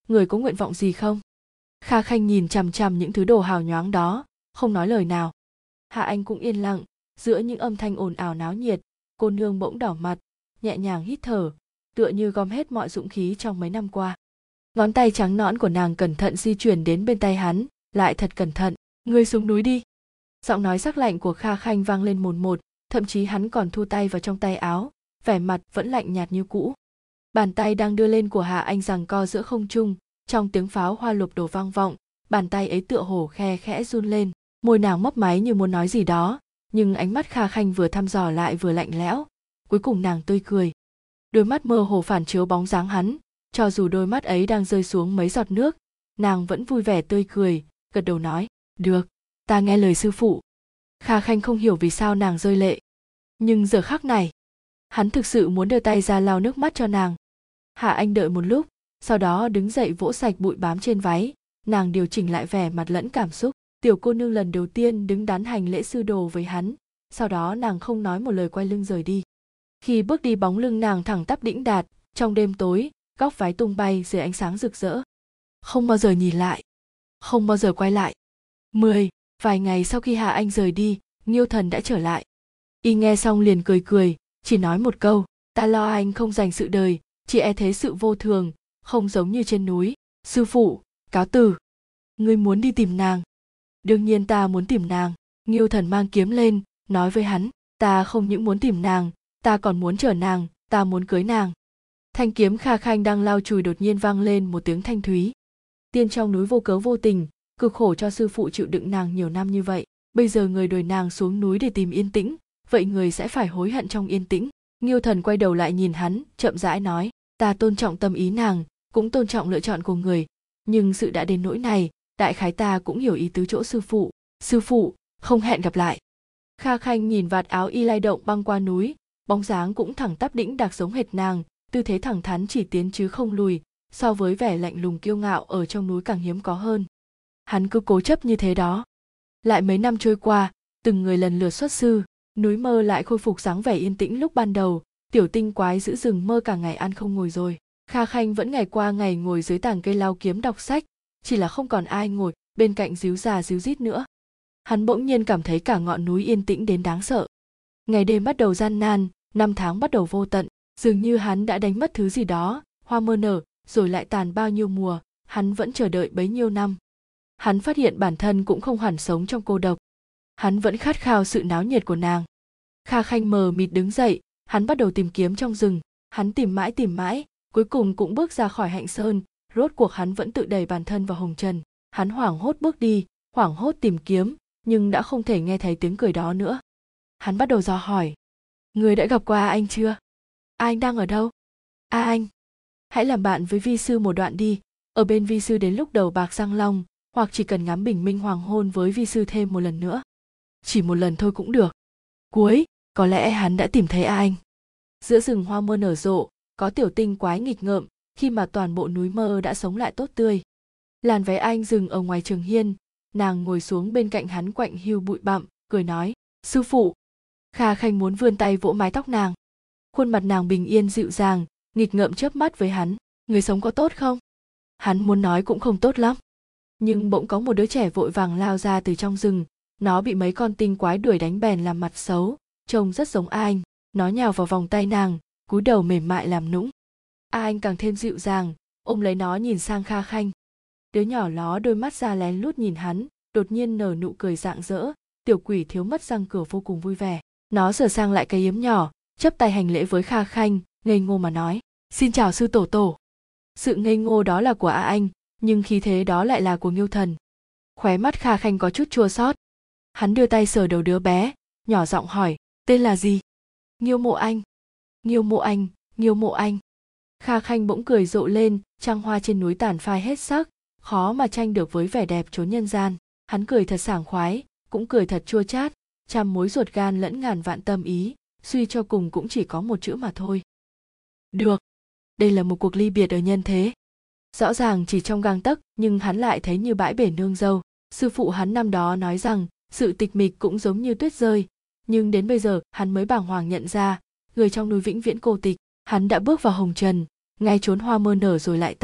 người có nguyện vọng gì không? Kha Khanh nhìn chằm chằm những thứ đồ hào nhoáng đó, không nói lời nào. Hạ Anh cũng yên lặng, giữa những âm thanh ồn ào náo nhiệt, cô nương bỗng đỏ mặt, nhẹ nhàng hít thở, tựa như gom hết mọi dũng khí trong mấy năm qua. Ngón tay trắng nõn của nàng cẩn thận di chuyển đến bên tay hắn, lại thật cẩn thận. Ngươi xuống núi đi. Giọng nói sắc lạnh của Kha Khanh vang lên mồn một, thậm chí hắn còn thu tay vào trong tay áo, vẻ mặt vẫn lạnh nhạt như cũ. Bàn tay đang đưa lên của Hạ Anh giằng co giữa không trung, trong tiếng pháo hoa lục đổ vang vọng, bàn tay ấy tựa hồ khe khẽ run lên, môi nàng mấp máy như muốn nói gì đó, nhưng ánh mắt Kha Khanh vừa thăm dò lại vừa lạnh lẽo, cuối cùng nàng tươi cười. Đôi mắt mơ hồ phản chiếu bóng dáng hắn, cho dù đôi mắt ấy đang rơi xuống mấy giọt nước, nàng vẫn vui vẻ tươi cười, gật đầu nói, được, ta nghe lời sư phụ. Kha Khanh không hiểu vì sao nàng rơi lệ, nhưng giờ khắc này, hắn thực sự muốn đưa tay ra lau nước mắt cho nàng. Hạ Anh đợi một lúc, sau đó đứng dậy vỗ sạch bụi bám trên váy, nàng điều chỉnh lại vẻ mặt lẫn cảm xúc. Tiểu cô nương lần đầu tiên đứng đắn hành lễ sư đồ với hắn, sau đó nàng không nói một lời quay lưng rời đi. Khi bước đi bóng lưng nàng thẳng tắp đĩnh đạt, trong đêm tối, góc váy tung bay dưới ánh sáng rực rỡ. Không bao giờ nhìn lại, không bao giờ quay lại. Mười, vài ngày sau khi Hạ Anh rời đi, Nghiêu Thần đã trở lại. Y nghe xong liền cười cười, chỉ nói một câu, ta lo anh không dành sự đời, chỉ e thế sự vô thường, không giống như trên núi. Sư phụ, cáo từ. Ngươi muốn đi tìm nàng? Đương nhiên ta muốn tìm nàng. Nghiêu Thần mang kiếm lên, nói với hắn, ta không những muốn tìm nàng, ta còn muốn chở nàng, ta muốn cưới nàng. Thanh kiếm Kha Khanh đang lao chùi đột nhiên vang lên một tiếng thanh thúy. Tiên trong núi vô cớ vô tình, cực khổ cho sư phụ chịu đựng nàng nhiều năm như vậy, bây giờ người đuổi nàng xuống núi để tìm yên tĩnh, vậy người sẽ phải hối hận trong yên tĩnh. Nghiêu Thần quay đầu lại nhìn hắn, chậm rãi nói, ta tôn trọng tâm ý nàng, cũng tôn trọng lựa chọn của người, nhưng sự đã đến nỗi này, đại khái ta cũng hiểu ý tứ chỗ sư phụ. Sư phụ, không hẹn gặp lại. Kha Khanh nhìn vạt áo y lay động băng qua núi, bóng dáng cũng thẳng tắp đĩnh đạc giống hệt nàng, tư thế thẳng thắn chỉ tiến chứ không lùi, so với vẻ lạnh lùng kiêu ngạo ở trong núi càng hiếm có hơn. Hắn cứ cố chấp như thế đó. Lại mấy năm trôi qua, từng người lần lượt xuất sư, núi Mơ lại khôi phục dáng vẻ yên tĩnh lúc ban đầu, tiểu tinh quái giữ rừng Mơ cả ngày ăn không ngồi rồi. Kha Khanh vẫn ngày qua ngày ngồi dưới tàng cây lao kiếm đọc sách, chỉ là không còn ai ngồi bên cạnh díu già díu dít nữa. Hắn bỗng nhiên cảm thấy cả ngọn núi yên tĩnh đến đáng sợ. Ngày đêm bắt đầu gian nan, năm tháng bắt đầu vô tận, dường như hắn đã đánh mất thứ gì đó, hoa mơ nở, rồi lại tàn bao nhiêu mùa, hắn vẫn chờ đợi bấy nhiêu năm. Hắn phát hiện bản thân cũng không hẳn sống trong cô độc. Hắn vẫn khát khao sự náo nhiệt của nàng. Kha Khanh mờ mịt đứng dậy, hắn bắt đầu tìm kiếm trong rừng, hắn tìm mãi tìm mãi, cuối cùng cũng bước ra khỏi Hạnh Sơn, rốt cuộc hắn vẫn tự đẩy bản thân vào hồng trần. Hắn hoảng hốt bước đi, hoảng hốt tìm kiếm, nhưng đã không thể nghe thấy tiếng cười đó nữa. Hắn bắt đầu dò hỏi, người đã gặp qua anh chưa? A Anh đang ở đâu? A Anh, hãy làm bạn với vi sư một đoạn đi, ở bên vi sư đến lúc đầu bạc răng long, hoặc chỉ cần ngắm bình minh hoàng hôn với vi sư thêm một lần nữa. Chỉ một lần thôi cũng được. Cuối, có lẽ hắn đã tìm thấy A Anh. Giữa rừng hoa mơ nở rộ, có tiểu tinh quái nghịch ngợm, khi mà toàn bộ núi Mơ đã sống lại tốt tươi. Làn váy anh dừng ở ngoài trường hiên, nàng ngồi xuống bên cạnh hắn quạnh hiu bụi bặm, cười nói, sư phụ. Kha Khanh muốn vươn tay vỗ mái tóc nàng. Khuôn mặt nàng bình yên dịu dàng, nghịch ngợm chớp mắt với hắn, người sống có tốt không? Hắn muốn nói cũng không tốt lắm. Nhưng bỗng có một đứa trẻ vội vàng lao ra từ trong rừng, nó bị mấy con tinh quái đuổi đánh bèn làm mặt xấu, trông rất giống A Anh. Nó nhào vào vòng tay nàng, cúi đầu mềm mại làm nũng. A Anh càng thêm dịu dàng, ôm lấy nó nhìn sang Kha Khanh. Đứa nhỏ ló đôi mắt ra lén lút nhìn hắn, đột nhiên nở nụ cười rạng rỡ, tiểu quỷ thiếu mất răng cửa vô cùng vui vẻ. Nó sửa sang lại cái yếm nhỏ, chắp tay hành lễ với Kha Khanh, ngây ngô mà nói, xin chào sư tổ tổ. Sự ngây ngô đó là của A Anh, nhưng khí thế đó lại là của Nghiêu Thần. Khóe mắt Kha Khanh có chút chua xót. Hắn đưa tay sờ đầu đứa bé, nhỏ giọng hỏi, tên là gì? Nghiêu Mộ Anh. Nghiêu Mộ Anh, Nghiêu Mộ Anh. Kha Khanh bỗng cười rộ lên, trăng hoa trên núi tàn phai hết sắc, khó mà tranh được với vẻ đẹp chốn nhân gian. Hắn cười thật sảng khoái, cũng cười thật chua chát, trăm mối ruột gan lẫn ngàn vạn tâm ý, suy cho cùng cũng chỉ có một chữ mà thôi. Được, đây là một cuộc ly biệt ở nhân thế. Rõ ràng chỉ trong gang tấc, nhưng hắn lại thấy như bãi bể nương dâu. Sư phụ hắn năm đó nói rằng sự tịch mịch cũng giống như tuyết rơi, nhưng đến bây giờ hắn mới bàng hoàng nhận ra, người trong núi vĩnh viễn cô tịch. Hắn đã bước vào hồng trần, ngay chốn hoa mơ nở rồi lại tàn.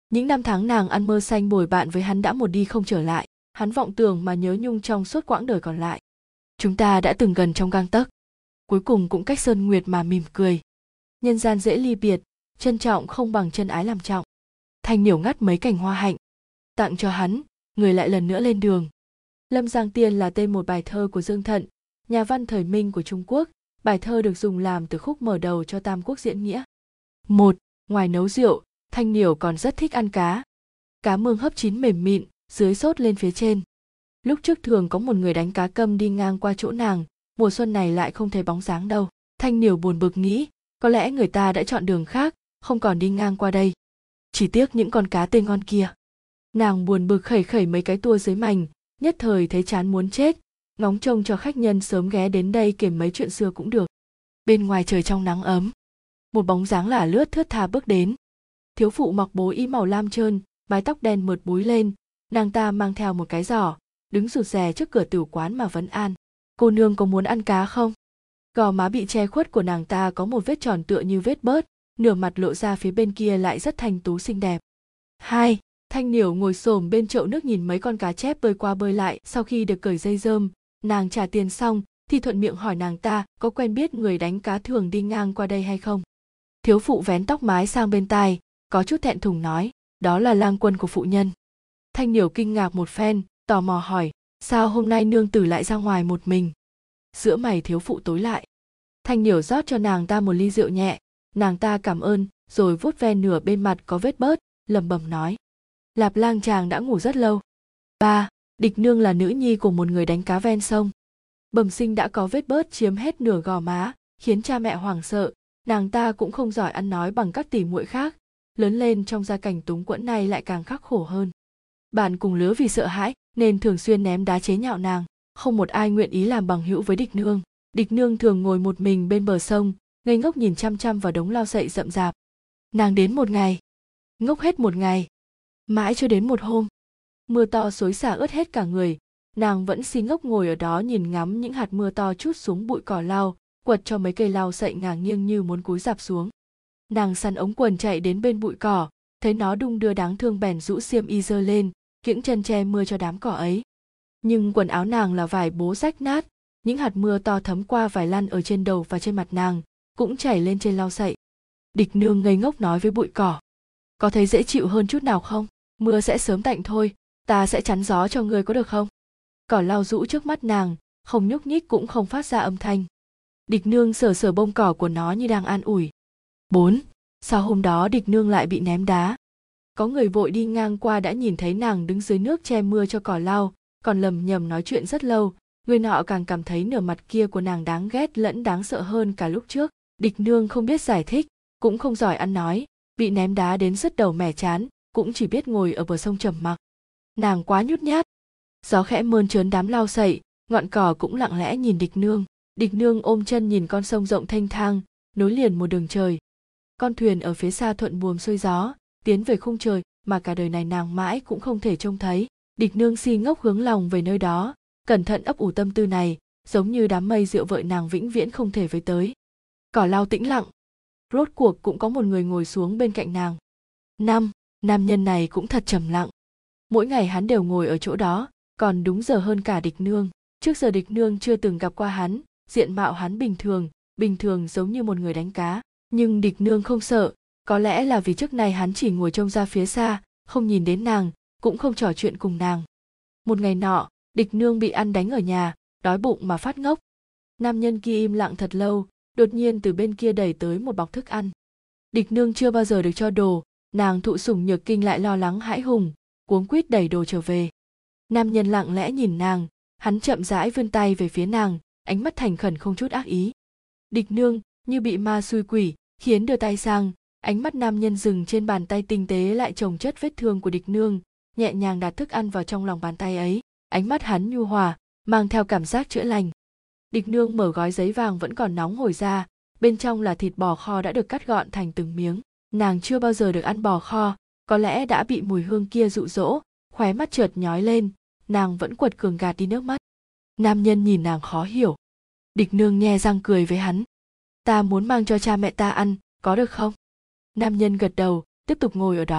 Những năm tháng nàng ăn mơ xanh bồi bạn với hắn đã một đi không trở lại, hắn vọng tưởng mà nhớ nhung trong suốt quãng đời còn lại. Chúng ta đã từng gần trong gang tấc, cuối cùng cũng cách sơn nguyệt mà mỉm cười. Nhân gian dễ ly biệt, trân trọng không bằng chân ái làm trọng. Thanh Niểu ngắt mấy cành hoa hạnh, tặng cho hắn, người lại lần nữa lên đường. Lâm Giang Tiên là tên một bài thơ của Dương Thận, nhà văn thời Minh của Trung Quốc. Bài thơ được dùng làm từ khúc mở đầu cho Tam Quốc diễn nghĩa. Một, ngoài nấu rượu, Thanh Niểu còn rất thích ăn cá. Cá mương hấp chín mềm mịn, dưới sốt lên phía trên. Lúc trước thường có một người đánh cá câm đi ngang qua chỗ nàng, mùa xuân này lại không thấy bóng dáng đâu. Thanh Niểu buồn bực nghĩ, có lẽ người ta đã chọn đường khác, không còn đi ngang qua đây. Chỉ tiếc những con cá tươi ngon kia. Nàng buồn bực khẩy khẩy mấy cái tua dưới mành, nhất thời thấy chán muốn chết, ngóng trông cho khách nhân sớm ghé đến đây kể mấy chuyện xưa cũng được. Bên ngoài trời trong nắng ấm, một bóng dáng lả lướt thướt tha bước đến. Thiếu phụ mặc bố y màu lam trơn, mái tóc đen mượt búi lên, nàng ta mang theo một cái giỏ, đứng rụt rè trước cửa tửu quán mà vấn an. Cô nương có muốn ăn cá không? Gò má bị che khuất của nàng ta có một vết tròn tựa như vết bớt, nửa mặt lộ ra phía bên kia lại rất thanh tú xinh đẹp. Hai, Thanh Niểu ngồi xổm bên chậu nước nhìn mấy con cá chép bơi qua bơi lại. Sau khi được cởi dây rơm, nàng trả tiền xong thì thuận miệng hỏi nàng ta có quen biết người đánh cá thường đi ngang qua đây hay không. Thiếu phụ vén tóc mái sang bên tai, có chút thẹn thùng nói, đó là lang quân của phụ nhân. Thanh Niểu kinh ngạc một phen, tò mò hỏi, sao hôm nay nương tử lại ra ngoài một mình? Giữa mày thiếu phụ tối lại. Thanh Niểu rót cho nàng ta một ly rượu nhẹ, nàng ta cảm ơn, rồi vuốt ve nửa bên mặt có vết bớt, lẩm bẩm nói, Lạp lang chàng đã ngủ rất lâu. Ba, Địch nương là nữ nhi của một người đánh cá ven sông. Bẩm sinh đã có vết bớt chiếm hết nửa gò má, khiến cha mẹ hoảng sợ. Nàng ta cũng không giỏi ăn nói bằng các tỷ muội khác, lớn lên trong gia cảnh túng quẫn này lại càng khắc khổ hơn. Bạn cùng lứa vì sợ hãi nên thường xuyên ném đá chế nhạo nàng, không một ai nguyện ý làm bằng hữu với địch nương. Địch nương thường ngồi một mình bên bờ sông, ngây ngốc nhìn chăm chăm vào đống lau sậy rậm rạp. Nàng đến một ngày, ngốc hết một ngày, mãi cho đến một hôm, mưa to xối xả ướt hết cả người, nàng vẫn si ngốc ngồi ở đó nhìn ngắm những hạt mưa to trút xuống bụi cỏ lau, quật cho mấy cây lau sậy ngả nghiêng như muốn cúi rạp xuống. Nàng sắn ống quần chạy đến bên bụi cỏ, thấy nó đung đưa đáng thương bèn rũ xiêm y giơ lên, kiễng chân che mưa cho đám cỏ ấy. Nhưng quần áo nàng là vải bố rách nát, những hạt mưa to thấm qua vải lăn ở trên đầu và trên mặt nàng, cũng chảy lên trên lau sậy. Địch nương ngây ngốc nói với bụi cỏ, có thấy dễ chịu hơn chút nào không? Mưa sẽ sớm tạnh thôi, ta sẽ chắn gió cho ngươi có được không? Cỏ lau rũ trước mắt nàng, không nhúc nhích cũng không phát ra âm thanh. Địch nương sờ sờ bông cỏ của nó như đang an ủi. Bốn, Sau hôm đó địch nương lại bị ném đá. Có người vội đi ngang qua đã nhìn thấy nàng đứng dưới nước che mưa cho cỏ lau, còn lầm nhầm nói chuyện rất lâu. Người nọ càng cảm thấy nửa mặt kia của nàng đáng ghét lẫn đáng sợ hơn cả lúc trước. Địch nương không biết giải thích, cũng không giỏi ăn nói, bị ném đá đến sứt đầu mẻ chán, cũng chỉ biết ngồi ở bờ sông trầm mặc. Nàng quá nhút nhát. Gió khẽ mơn trớn đám lau sậy, ngọn cỏ cũng lặng lẽ nhìn địch nương. Địch nương ôm chân nhìn con sông rộng thênh thang, nối liền một đường trời. Con thuyền ở phía xa thuận buồm xuôi gió, tiến về khung trời mà cả đời này nàng mãi cũng không thể trông thấy. Địch nương si ngốc hướng lòng về nơi đó, cẩn thận ấp ủ tâm tư này, giống như đám mây rượu vợi nàng vĩnh viễn không thể với tới. Cỏ lau tĩnh lặng, rốt cuộc cũng có một người ngồi xuống bên cạnh nàng. Năm, nam nhân này cũng thật trầm lặng. Mỗi ngày hắn đều ngồi ở chỗ đó, còn đúng giờ hơn cả địch nương. Trước giờ địch nương chưa từng gặp qua hắn, diện mạo hắn bình thường, bình thường giống như một người đánh cá. Nhưng địch nương không sợ, có lẽ là vì trước này hắn chỉ ngồi trông ra phía xa, không nhìn đến nàng, cũng không trò chuyện cùng nàng. Một ngày nọ, địch nương bị ăn đánh ở nhà, đói bụng mà phát ngốc. Nam nhân kia im lặng thật lâu, đột nhiên từ bên kia đẩy tới một bọc thức ăn. Địch nương chưa bao giờ được cho đồ, nàng thụ sủng nhược kinh lại lo lắng hãi hùng, cuống quýt đẩy đồ trở về. Nam nhân lặng lẽ nhìn nàng, hắn chậm rãi vươn tay về phía nàng, ánh mắt thành khẩn không chút ác ý. Địch nương như bị ma xui quỷ, khiến đưa tay sang, ánh mắt nam nhân dừng trên bàn tay tinh tế lại chồng chất vết thương của địch nương, nhẹ nhàng đặt thức ăn vào trong lòng bàn tay ấy, ánh mắt hắn nhu hòa, mang theo cảm giác chữa lành. Địch nương mở gói giấy vàng vẫn còn nóng hổi ra, bên trong là thịt bò kho đã được cắt gọn thành từng miếng. Nàng chưa bao giờ được ăn bò kho, có lẽ đã bị mùi hương kia dụ dỗ, khóe mắt chợt nhói lên, nàng vẫn quật cường gạt đi nước mắt. Nam nhân nhìn nàng khó hiểu. Địch nương nhe răng cười với hắn. Ta muốn mang cho cha mẹ ta ăn, có được không? Nam nhân gật đầu, tiếp tục ngồi ở đó.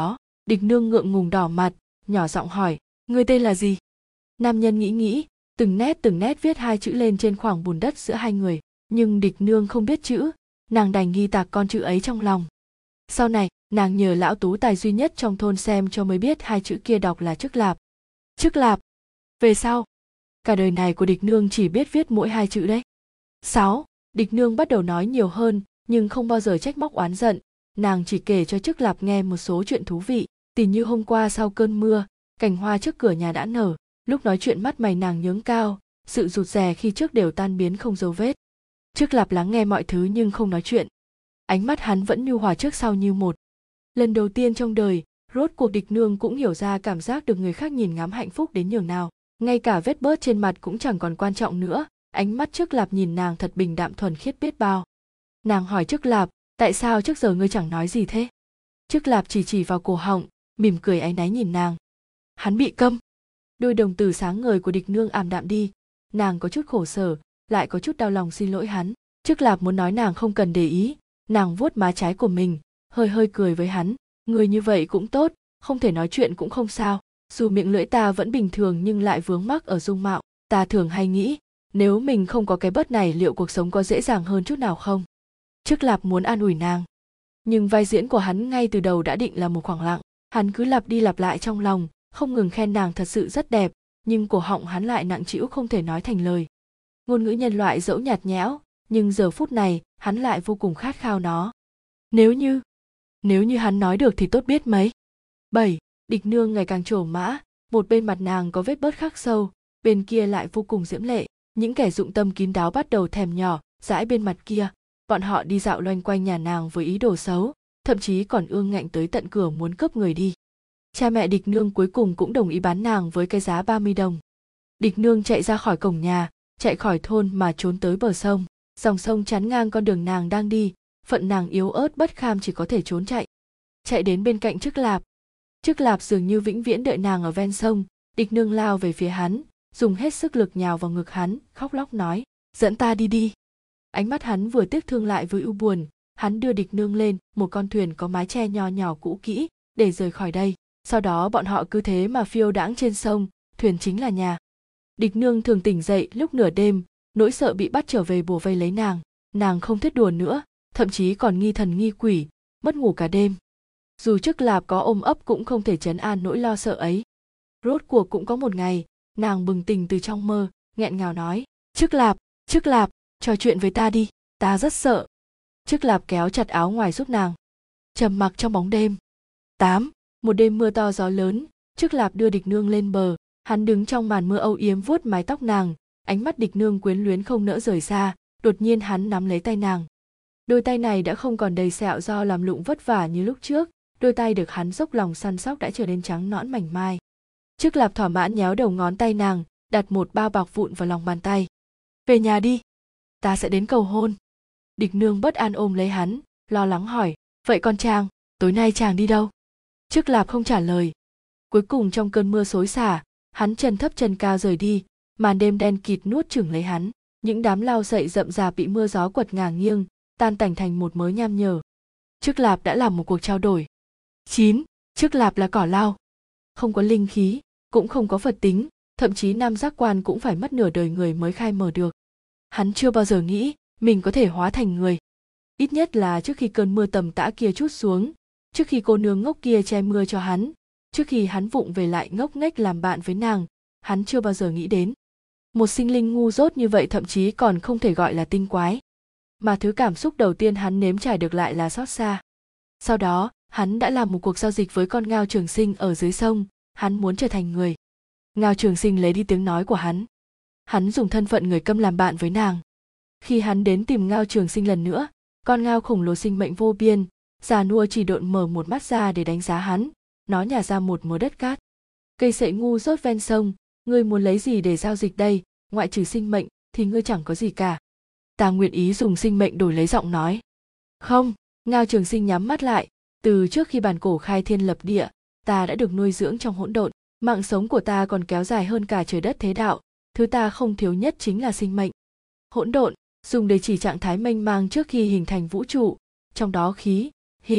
Địch Nương ngượng ngùng đỏ mặt, nhỏ giọng hỏi, ngươi tên là gì? Nam nhân nghĩ nghĩ, từng nét từng nét viết hai chữ lên trên khoảng bùn đất giữa hai người, nhưng Địch Nương không biết chữ, nàng đành ghi tạc con chữ ấy trong lòng. Sau này, nàng nhờ lão tú tài duy nhất trong thôn xem cho mới biết hai chữ kia đọc là Chức Lạp. Chức Lạp. Về sau, cả đời này của Địch Nương chỉ biết viết mỗi hai chữ đấy. sáu. Địch Nương bắt đầu nói nhiều hơn, nhưng không bao giờ trách móc oán giận, nàng chỉ kể cho Chức Lạp nghe một số chuyện thú vị, tỉ như hôm qua sau cơn mưa, cành hoa trước cửa nhà đã nở, lúc nói chuyện mắt mày nàng nhướng cao, sự rụt rè khi trước đều tan biến không dấu vết. Chức Lạp lắng nghe mọi thứ nhưng không nói chuyện. Ánh mắt hắn vẫn nhu hòa trước sau như một. Lần đầu tiên trong đời, rốt cuộc Địch Nương cũng hiểu ra cảm giác được người khác nhìn ngắm hạnh phúc đến nhường nào. Ngay cả vết bớt trên mặt cũng chẳng còn quan trọng nữa, ánh mắt Chức Lạp nhìn nàng thật bình đạm thuần khiết biết bao. Nàng hỏi Chức Lạp, tại sao trước giờ ngươi chẳng nói gì thế? Chức Lạp chỉ chỉ vào cổ họng, mỉm cười áy náy nhìn nàng. Hắn bị câm. Đôi đồng tử sáng ngời của Địch Nương ảm đạm đi, nàng có chút khổ sở, lại có chút đau lòng xin lỗi hắn. Chức Lạp muốn nói nàng không cần để ý, nàng vuốt má trái của mình, hơi hơi cười với hắn, người như vậy cũng tốt, không thể nói chuyện cũng không sao, dù miệng lưỡi ta vẫn bình thường nhưng lại vướng mắc ở dung mạo, ta thường hay nghĩ, nếu mình không có cái bớt này liệu cuộc sống có dễ dàng hơn chút nào không? Chức Lạp muốn an ủi nàng, nhưng vai diễn của hắn ngay từ đầu đã định là một khoảng lặng, hắn cứ lặp đi lặp lại trong lòng, không ngừng khen nàng thật sự rất đẹp, nhưng cổ họng hắn lại nặng trĩu không thể nói thành lời. Ngôn ngữ nhân loại dẫu nhạt nhẽo, nhưng giờ phút này hắn lại vô cùng khát khao nó. Nếu như, nếu như hắn nói được thì tốt biết mấy. bảy. Địch Nương ngày càng trổ mã, một bên mặt nàng có vết bớt khắc sâu, bên kia lại vô cùng diễm lệ. Những kẻ dụng tâm kín đáo bắt đầu thèm nhỏ, dãi bên mặt kia. Bọn họ đi dạo loanh quanh nhà nàng với ý đồ xấu, thậm chí còn ương ngạnh tới tận cửa muốn cướp người đi. Cha mẹ Địch Nương cuối cùng cũng đồng ý bán nàng với cái giá ba mươi đồng. Địch Nương chạy ra khỏi cổng nhà, chạy khỏi thôn mà trốn tới bờ sông. Dòng sông chắn ngang con đường nàng đang đi, phận nàng yếu ớt bất kham chỉ có thể trốn chạy. Chạy đến bên cạnh Chức Lạp. Chức Lạp dường như vĩnh viễn đợi nàng ở ven sông, Địch Nương lao về phía hắn, dùng hết sức lực nhào vào ngực hắn, khóc lóc nói, dẫn ta đi đi. Ánh mắt hắn vừa tiếc thương lại với ưu buồn, hắn đưa Địch Nương lên một con thuyền có mái che nho nhỏ cũ kỹ, để rời khỏi đây. Sau đó bọn họ cứ thế mà phiêu đãng trên sông, thuyền chính là nhà. Địch Nương thường tỉnh dậy lúc nửa đêm, nỗi sợ bị bắt trở về bủa vây lấy nàng, nàng không thích đùa nữa, thậm chí còn nghi thần nghi quỷ, mất ngủ cả đêm. Dù Chức Lạp có ôm ấp cũng không thể trấn an nỗi lo sợ ấy. Rốt cuộc cũng có một ngày, nàng bừng tỉnh từ trong mơ, nghẹn ngào nói, Chức Lạp, Chức Lạp, trò chuyện với ta đi, ta rất sợ. Chức Lạp kéo chặt áo ngoài giúp nàng. Trầm mặc trong bóng đêm. tám. Một đêm mưa to gió lớn, Chức Lạp đưa Địch Nương lên bờ, hắn đứng trong màn mưa âu yếm vuốt mái tóc nàng, ánh mắt Địch Nương quyến luyến không nỡ rời xa, đột nhiên hắn nắm lấy tay nàng. Đôi tay này đã không còn đầy sẹo do làm lụng vất vả như lúc trước, đôi tay được hắn dốc lòng săn sóc đã trở nên trắng nõn mảnh mai. Chức Lạp thỏa mãn nhéo đầu ngón tay nàng, đặt một bao bạc vụn vào lòng bàn tay. Về nhà đi, ta sẽ đến cầu hôn. Địch Nương bất an ôm lấy hắn, lo lắng hỏi, vậy con chàng, tối nay chàng đi đâu? Chức Lạp không trả lời. Cuối cùng trong cơn mưa xối xả, hắn chân thấp chân cao rời đi, màn đêm đen kịt nuốt chửng lấy hắn, những đám lau sậy rậm rạp bị mưa gió quật ngả nghiêng, tan tành thành một mớ nham nhở. Chức Lạp đã làm một cuộc trao đổi. chín. Chức Lạp là cỏ lau, không có linh khí, cũng không có Phật tính, thậm chí năm giác quan cũng phải mất nửa đời người mới khai mở được. Hắn chưa bao giờ nghĩ mình có thể hóa thành người. Ít nhất là trước khi cơn mưa tầm tã kia trút xuống, trước khi cô nương ngốc kia che mưa cho hắn, trước khi hắn vụng về lại ngốc nghếch làm bạn với nàng, hắn chưa bao giờ nghĩ đến. Một sinh linh ngu dốt như vậy thậm chí còn không thể gọi là tinh quái. Mà thứ cảm xúc đầu tiên hắn nếm trải được lại là xót xa. Sau đó, hắn đã làm một cuộc giao dịch với con Ngao Trường Sinh ở dưới sông, hắn muốn trở thành người. Ngao Trường Sinh lấy đi tiếng nói của hắn. Hắn dùng thân phận người câm làm bạn với nàng. Khi hắn đến tìm Ngao Trường Sinh lần nữa, con ngao khổng lồ sinh mệnh vô biên, già nua chỉ độn mở một mắt ra để đánh giá hắn, nó nhả ra một mớ đất cát. Cây sậy ngu dốt ven sông, ngươi muốn lấy gì để giao dịch đây, ngoại trừ sinh mệnh thì ngươi chẳng có gì cả. Ta nguyện ý dùng sinh mệnh đổi lấy giọng nói. Không, Ngao Trường Sinh nhắm mắt lại, từ trước khi bản cổ khai thiên lập địa, ta đã được nuôi dưỡng trong hỗn độn, mạng sống của ta còn kéo dài hơn cả trời đất thế đạo, thứ ta không thiếu nhất chính là sinh mệnh. Hỗn độn dùng để chỉ trạng thái mênh mang trước khi hình thành vũ trụ, trong đó khí, hình,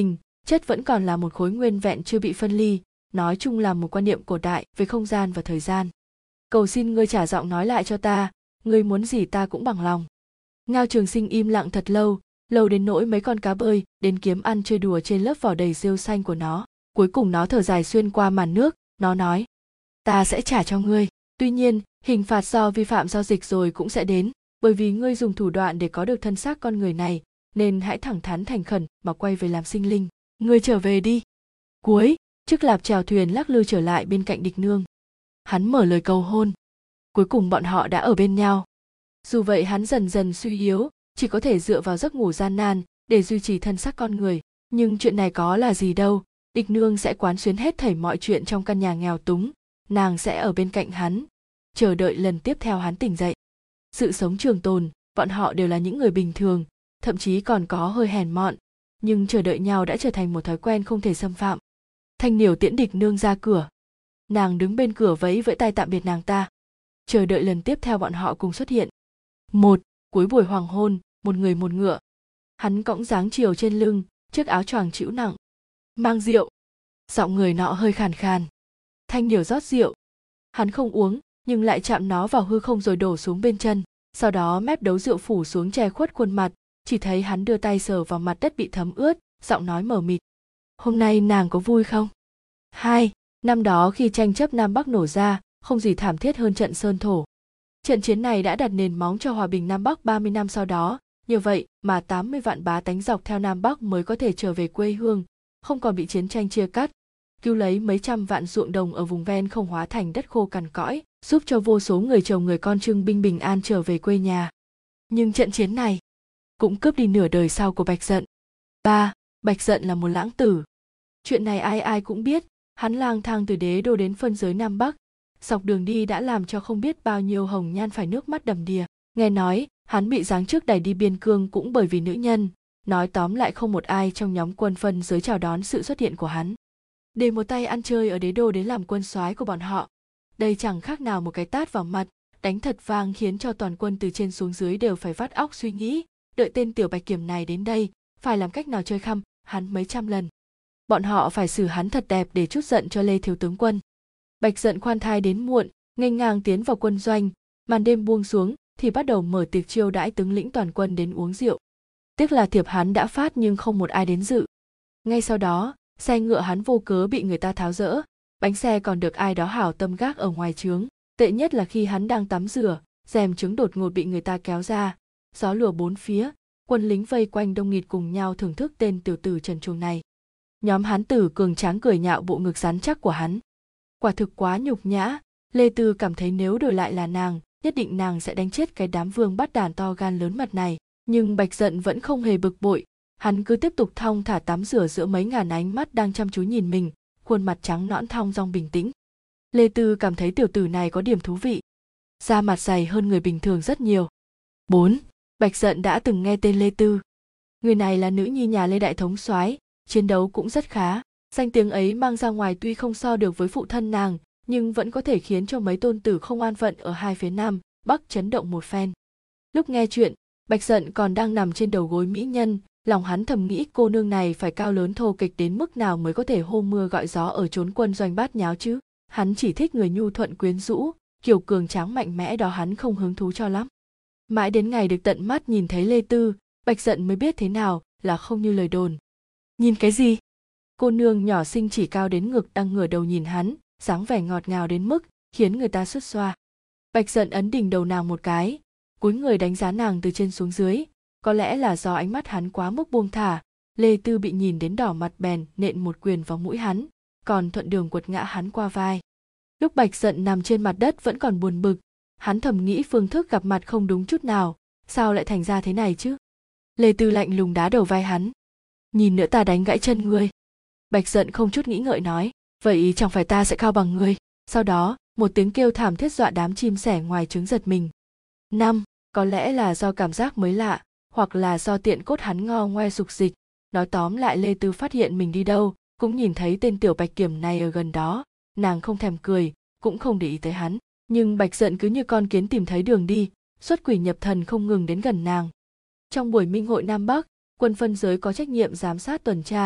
chất vẫn còn là một khối nguyên vẹn chưa bị phân ly, nói chung là một quan niệm cổ đại về không gian và thời gian. Cầu xin ngươi trả giọng nói lại cho ta, ngươi muốn gì ta cũng bằng lòng. Ngao Trường Sinh im lặng thật lâu, lâu đến nỗi mấy con cá bơi đến kiếm ăn chơi đùa trên lớp vỏ đầy rêu xanh của nó. Cuối cùng nó thở dài xuyên qua màn nước, nó nói: ta sẽ trả cho ngươi. Tuy nhiên, hình phạt do vi phạm giao dịch rồi cũng sẽ đến, bởi vì ngươi dùng thủ đoạn để có được thân xác con người này, nên hãy thẳng thắn thành khẩn mà quay về làm sinh linh. Ngươi trở về đi. Cuối, chiếc lạp chèo thuyền lắc lư trở lại bên cạnh Địch Nương. Hắn mở lời cầu hôn. Cuối cùng bọn họ đã ở bên nhau. Dù vậy hắn dần dần suy yếu, chỉ có thể dựa vào giấc ngủ gian nan để duy trì thân xác con người. Nhưng chuyện này có là gì đâu, Địch Nương sẽ quán xuyến hết thảy mọi chuyện trong căn nhà nghèo túng, nàng sẽ ở bên cạnh hắn, chờ đợi lần tiếp theo hắn tỉnh dậy. Sự sống trường tồn, bọn họ đều là những người bình thường, thậm chí còn có hơi hèn mọn, nhưng chờ đợi nhau đã trở thành một thói quen không thể xâm phạm. Thanh Niểu tiễn Địch Nương ra cửa. Nàng đứng bên cửa vẫy vẫy tay tạm biệt nàng ta, chờ đợi lần tiếp theo bọn họ cùng xuất hiện. Một, cuối buổi hoàng hôn, một người một ngựa. Hắn cõng dáng chiều trên lưng, chiếc áo choàng trĩu nặng. Mang rượu. Giọng người nọ hơi khàn khàn. Thanh Niểu rót rượu. Hắn không uống, nhưng lại chạm nó vào hư không rồi đổ xuống bên chân. Sau đó mép đấu rượu phủ xuống che khuất khuôn mặt, chỉ thấy hắn đưa tay sờ vào mặt đất bị thấm ướt, giọng nói mờ mịt. Hôm nay nàng có vui không? Hai, năm đó khi tranh chấp Nam Bắc nổ ra, không gì thảm thiết hơn trận Sơn Thổ. Trận chiến này đã đặt nền móng cho hòa bình Nam Bắc ba mươi năm sau đó, như vậy mà tám mươi vạn bá tánh dọc theo Nam Bắc mới có thể trở về quê hương, không còn bị chiến tranh chia cắt, cứu lấy mấy trăm vạn ruộng đồng ở vùng ven không hóa thành đất khô cằn cõi, giúp cho vô số người chồng người con trưng binh bình an trở về quê nhà. Nhưng trận chiến này cũng cướp đi nửa đời sau của Bạch Dận. Ba, Bạch Dận là một lãng tử. Chuyện này ai ai cũng biết, hắn lang thang từ đế đô đến phân giới Nam Bắc, dọc đường đi đã làm cho không biết bao nhiêu hồng nhan phải nước mắt đầm đìa. Nghe nói, hắn bị giáng chức đày đi biên cương cũng bởi vì nữ nhân, nói tóm lại không một ai trong nhóm quân phân giới chào đón sự xuất hiện của hắn. Để một tay ăn chơi ở đế đô đến làm quân soái của bọn họ, đây chẳng khác nào một cái tát vào mặt, đánh thật vang khiến cho toàn quân từ trên xuống dưới đều phải vắt óc suy nghĩ, đợi tên tiểu Bạch Kiểm này đến đây, phải làm cách nào chơi khăm hắn mấy trăm lần. Bọn họ phải xử hắn thật đẹp để trút giận cho Lê thiếu tướng quân. Bạch Dận khoan thai đến muộn, nghênh ngang tiến vào quân doanh, màn đêm buông xuống thì bắt đầu mở tiệc chiêu đãi tướng lĩnh toàn quân đến uống rượu. Tiếc là thiệp hắn đã phát nhưng không một ai đến dự. Ngay sau đó, xe ngựa hắn vô cớ bị người ta tháo dỡ, bánh xe còn được ai đó hảo tâm gác ở ngoài trướng. Tệ nhất là khi hắn đang tắm rửa, rèm trướng đột ngột bị người ta kéo ra, gió lùa bốn phía, quân lính vây quanh đông nghịt cùng nhau thưởng thức tên tiểu tử trần truồng này. Nhóm hán tử cường tráng cười nhạo bộ ngực rắn chắc của hắn. Quả thực quá nhục nhã, Lê Tư cảm thấy nếu đổi lại là nàng, nhất định nàng sẽ đánh chết cái đám vương bắt đàn to gan lớn mật này. Nhưng Bạch Dận vẫn không hề bực bội, hắn cứ tiếp tục thong thả tắm rửa giữa mấy ngàn ánh mắt đang chăm chú nhìn mình, khuôn mặt trắng nõn thong dong bình tĩnh. Lê Tư cảm thấy tiểu tử này có điểm thú vị, da mặt dày hơn người bình thường rất nhiều. Bốn, Bạch Dận đã từng nghe tên Lê Tư. Người này là nữ nhi nhà Lê đại thống soái, chiến đấu cũng rất khá. Danh tiếng ấy mang ra ngoài tuy không so được với phụ thân nàng, nhưng vẫn có thể khiến cho mấy tôn tử không an phận ở hai phía Nam, Bắc chấn động một phen. Lúc nghe chuyện, Bạch Dận còn đang nằm trên đầu gối mỹ nhân, lòng hắn thầm nghĩ cô nương này phải cao lớn thô kịch đến mức nào mới có thể hô mưa gọi gió ở chốn quân doanh bát nháo chứ. Hắn chỉ thích người nhu thuận quyến rũ, kiểu cường tráng mạnh mẽ đó hắn không hứng thú cho lắm. Mãi đến ngày được tận mắt nhìn thấy Lê Tư, Bạch Dận mới biết thế nào là không như lời đồn. Nhìn cái gì? Cô nương nhỏ xinh chỉ cao đến ngực đang ngửa đầu nhìn hắn, dáng vẻ ngọt ngào đến mức khiến người ta sứt xoa. Bạch Dận ấn đỉnh đầu nàng một cái, cúi người đánh giá nàng từ trên xuống dưới. Có lẽ là do ánh mắt hắn quá mức buông thả, Lê Tư bị nhìn đến đỏ mặt bèn nện một quyền vào mũi hắn, còn thuận đường quật ngã hắn qua vai. Lúc Bạch Dận nằm trên mặt đất vẫn còn buồn bực, hắn thầm nghĩ phương thức gặp mặt không đúng chút nào, sao lại thành ra thế này chứ? Lê Tư lạnh lùng đá đầu vai hắn. Nhìn nữa ta đánh gãy chân ngươi. Bạch Dận không chút nghĩ ngợi nói, vậy chẳng phải ta sẽ cao bằng ngươi. Sau đó, một tiếng kêu thảm thiết dọa đám chim sẻ ngoài trứng giật mình. Năm, có lẽ là do cảm giác mới lạ, hoặc là do tiện cốt hắn ngo ngoe sục dịch. Nói tóm lại Lê Tư phát hiện mình đi đâu, cũng nhìn thấy tên tiểu Bạch Kiểm này ở gần đó. Nàng không thèm cười, cũng không để ý tới hắn. Nhưng Bạch Dận cứ như con kiến tìm thấy đường đi, xuất quỷ nhập thần không ngừng đến gần nàng. Trong buổi minh hội Nam Bắc, quân phân giới có trách nhiệm giám sát tuần tra,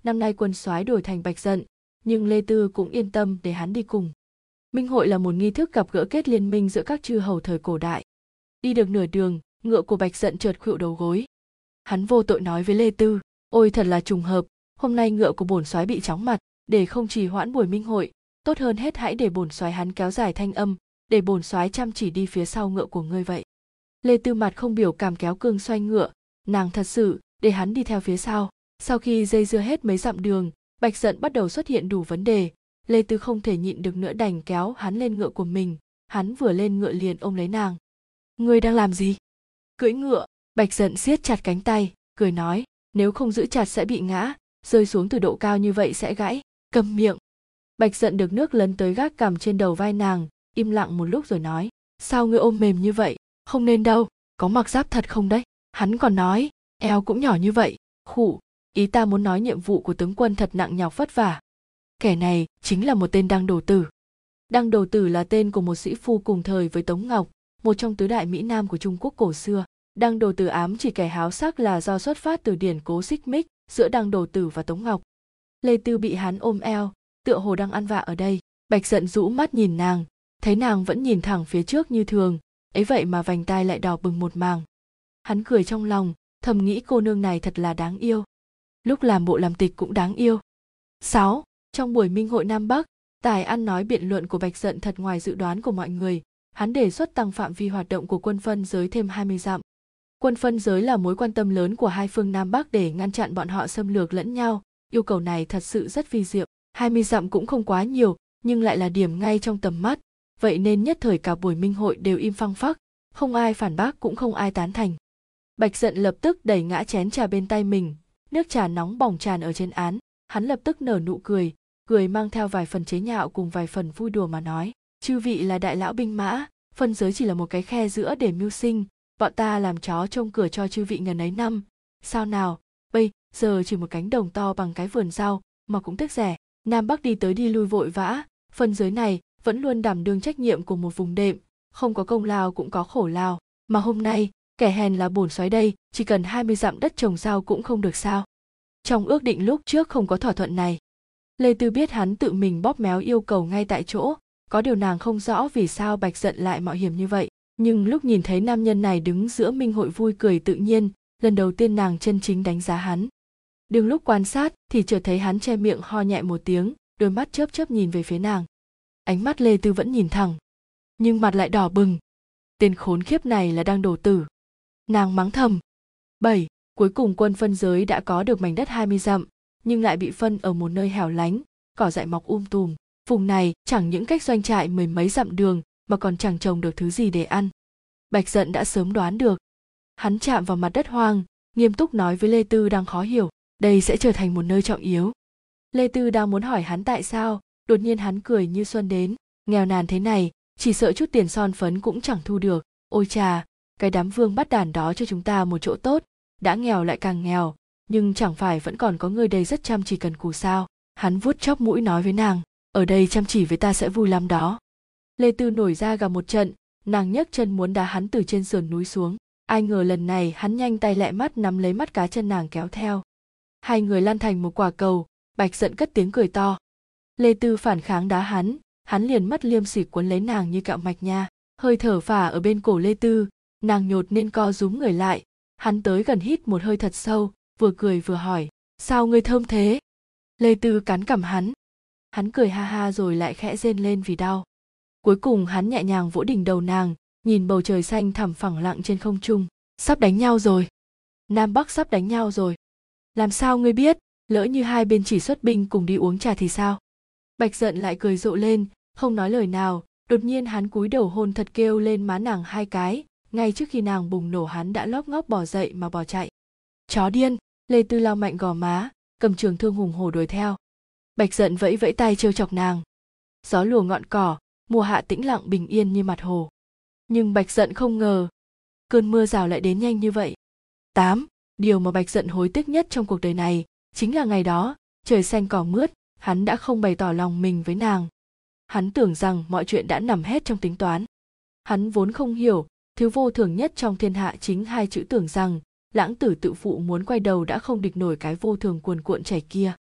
năm nay quân soái đổi thành Bạch Dận, nhưng Lê Tư cũng yên tâm để hắn đi cùng. Minh hội là một nghi thức gặp gỡ kết liên minh giữa các chư hầu thời cổ đại. Đi được nửa đường, ngựa của Bạch Dận chợt khuỵu đầu gối. Hắn vô tội nói với Lê Tư, ôi thật là trùng hợp, hôm nay ngựa của bổn soái bị chóng mặt, để không trì hoãn buổi minh hội, tốt hơn hết hãy để bổn soái hắn kéo dài thanh âm, để bổn soái chăm chỉ đi phía sau ngựa của ngươi vậy. Lê Tư mặt không biểu cảm kéo cương xoay ngựa, nàng thật sự để hắn đi theo phía sau. Sau khi dây dưa hết mấy dặm đường, Bạch Dận bắt đầu xuất hiện đủ vấn đề. Lê Tư không thể nhịn được nữa đành kéo hắn lên ngựa của mình. Hắn vừa lên ngựa liền ôm lấy nàng. Ngươi đang làm gì? Cưỡi ngựa. Bạch Dận siết chặt cánh tay, cười nói, nếu không giữ chặt sẽ bị ngã, rơi xuống từ độ cao như vậy sẽ gãy. Câm miệng. Bạch Dận được nước lấn tới gác cằm trên đầu vai nàng, im lặng một lúc rồi nói, sao ngươi ôm mềm như vậy? Không nên đâu, có mặc giáp thật không đấy? Hắn còn nói, eo cũng nhỏ như vậy. Khụ, ý ta muốn nói nhiệm vụ của tướng quân thật nặng nhọc vất vả. Kẻ này chính là một tên Đăng Đồ Tử. Đăng Đồ Tử là tên của một sĩ phu cùng thời với Tống Ngọc, một trong tứ đại Mỹ Nam của Trung Quốc cổ xưa. Đăng Đồ Tử ám chỉ kẻ háo sắc là do xuất phát từ điển cố xích mích giữa Đăng Đồ Tử và Tống Ngọc. Lê Tư bị hắn ôm eo, tựa hồ đang ăn vạ ở đây. Bạch Dận rũ mắt nhìn nàng, thấy nàng vẫn nhìn thẳng phía trước như thường, ấy vậy mà vành tai lại đỏ bừng một màng. Hắn cười trong lòng, thầm nghĩ cô nương này thật là đáng yêu. Lúc làm bộ làm tịch cũng đáng yêu. sáu. Trong buổi minh hội Nam Bắc, tài ăn nói biện luận của Bạch Dận thật ngoài dự đoán của mọi người. Hắn đề xuất tăng phạm vi hoạt động của quân phân giới thêm hai mươi dặm. Quân phân giới là mối quan tâm lớn của hai phương Nam Bắc để ngăn chặn bọn họ xâm lược lẫn nhau. Yêu cầu này thật sự rất vi diệu. hai mươi dặm cũng không quá nhiều, nhưng lại là điểm ngay trong tầm mắt. Vậy nên nhất thời cả buổi minh hội đều im phăng phắc, không ai phản bác cũng không ai tán thành. Bạch Dận lập tức đẩy ngã chén trà bên tay mình, nước trà nóng bỏng tràn ở trên án. Hắn lập tức nở nụ cười, cười mang theo vài phần chế nhạo cùng vài phần vui đùa mà nói, chư vị là đại lão binh mã, phân giới chỉ là một cái khe giữa để mưu sinh, bọn ta làm chó trông cửa cho chư vị ngần ấy năm. Sao nào, bây giờ chỉ một cánh đồng to bằng cái vườn rau mà cũng tiếc rẻ. Nam Bắc đi tới đi lui vội vã, phân giới này vẫn luôn đảm đương trách nhiệm của một vùng đệm, không có công lao cũng có khổ lao, mà hôm nay kẻ hèn là bổn soái đây, chỉ cần hai mươi dặm đất trồng rau cũng không được sao? Trong ước định lúc trước không có thỏa thuận này. Lê Tư biết hắn tự mình bóp méo yêu cầu ngay tại chỗ, có điều nàng không rõ vì sao Bạch Dận lại mạo hiểm như vậy, nhưng lúc nhìn thấy nam nhân này đứng giữa minh hội vui cười tự nhiên, lần đầu tiên nàng chân chính đánh giá hắn. Đương lúc quan sát thì chợt thấy hắn che miệng ho nhẹ một tiếng, đôi mắt chớp chớp nhìn về phía nàng. Ánh mắt Lê Tư vẫn nhìn thẳng, nhưng mặt lại đỏ bừng. Tên khốn khiếp này là Đăng Đồ Tử. Nàng mắng thầm. bảy. Cuối cùng quân phân giới đã có được mảnh đất hai mươi dặm, nhưng lại bị phân ở một nơi hẻo lánh, cỏ dại mọc um tùm. Vùng này chẳng những cách doanh trại mười mấy dặm đường mà còn chẳng trồng được thứ gì để ăn. Bạch Dận đã sớm đoán được. Hắn chạm vào mặt đất hoang, nghiêm túc nói với Lê Tư đang khó hiểu, đây sẽ trở thành một nơi trọng yếu. Lê Tư đang muốn hỏi hắn tại sao, đột nhiên hắn cười như xuân đến, nghèo nàn thế này, chỉ sợ chút tiền son phấn cũng chẳng thu được. Ôi chà, cái đám vương bắt đàn đó cho chúng ta một chỗ tốt, đã nghèo lại càng nghèo, nhưng chẳng phải vẫn còn có người đây rất chăm chỉ cần cù sao? Hắn vuốt chóp mũi nói với nàng, ở đây chăm chỉ với ta sẽ vui lắm đó. Lê Tư nổi ra gà một trận, nàng nhấc chân muốn đá hắn từ trên sườn núi xuống. Ai ngờ lần này hắn nhanh tay lẹ mắt nắm lấy mắt cá chân nàng kéo theo. Hai người lăn thành một quả cầu, Bạch Dận cất tiếng cười to. Lê Tư phản kháng đá hắn, hắn liền mất liêm sỉ cuốn lấy nàng như cạo mạch nha. Hơi thở phả ở bên cổ Lê Tư, nàng nhột nên co rúm người lại. Hắn tới gần hít một hơi thật sâu, vừa cười vừa hỏi, sao ngươi thơm thế? Lê Tư cắn cằm hắn. Hắn cười ha ha rồi lại khẽ rên lên vì đau. Cuối cùng hắn nhẹ nhàng vỗ đỉnh đầu nàng, nhìn bầu trời xanh thẳm phẳng lặng trên không trung. Sắp đánh nhau rồi. Nam Bắc sắp đánh nhau rồi. Làm sao ngươi biết, lỡ như hai bên chỉ xuất binh cùng đi uống trà thì sao? Bạch Dận lại cười rộ lên, không nói lời nào, đột nhiên hắn cúi đầu hôn thật kêu lên má nàng hai cái, ngay trước khi nàng bùng nổ hắn đã lóp ngóp bỏ dậy mà bỏ chạy. Chó điên, Lê Tư lao mạnh gò má, cầm trường thương hùng hổ đuổi theo. Bạch Dận vẫy vẫy tay trêu chọc nàng. Gió lùa ngọn cỏ, mùa hạ tĩnh lặng bình yên như mặt hồ. Nhưng Bạch Dận không ngờ, cơn mưa rào lại đến nhanh như vậy. tám. Điều mà Bạch Dận hối tiếc nhất trong cuộc đời này chính là ngày đó, trời xanh cỏ mướt, hắn đã không bày tỏ lòng mình với nàng. Hắn tưởng rằng mọi chuyện đã nằm hết trong tính toán. Hắn vốn không hiểu, thứ vô thường nhất trong thiên hạ chính hai chữ tưởng rằng, lãng tử tự phụ muốn quay đầu đã không địch nổi cái vô thường cuồn cuộn chảy kia.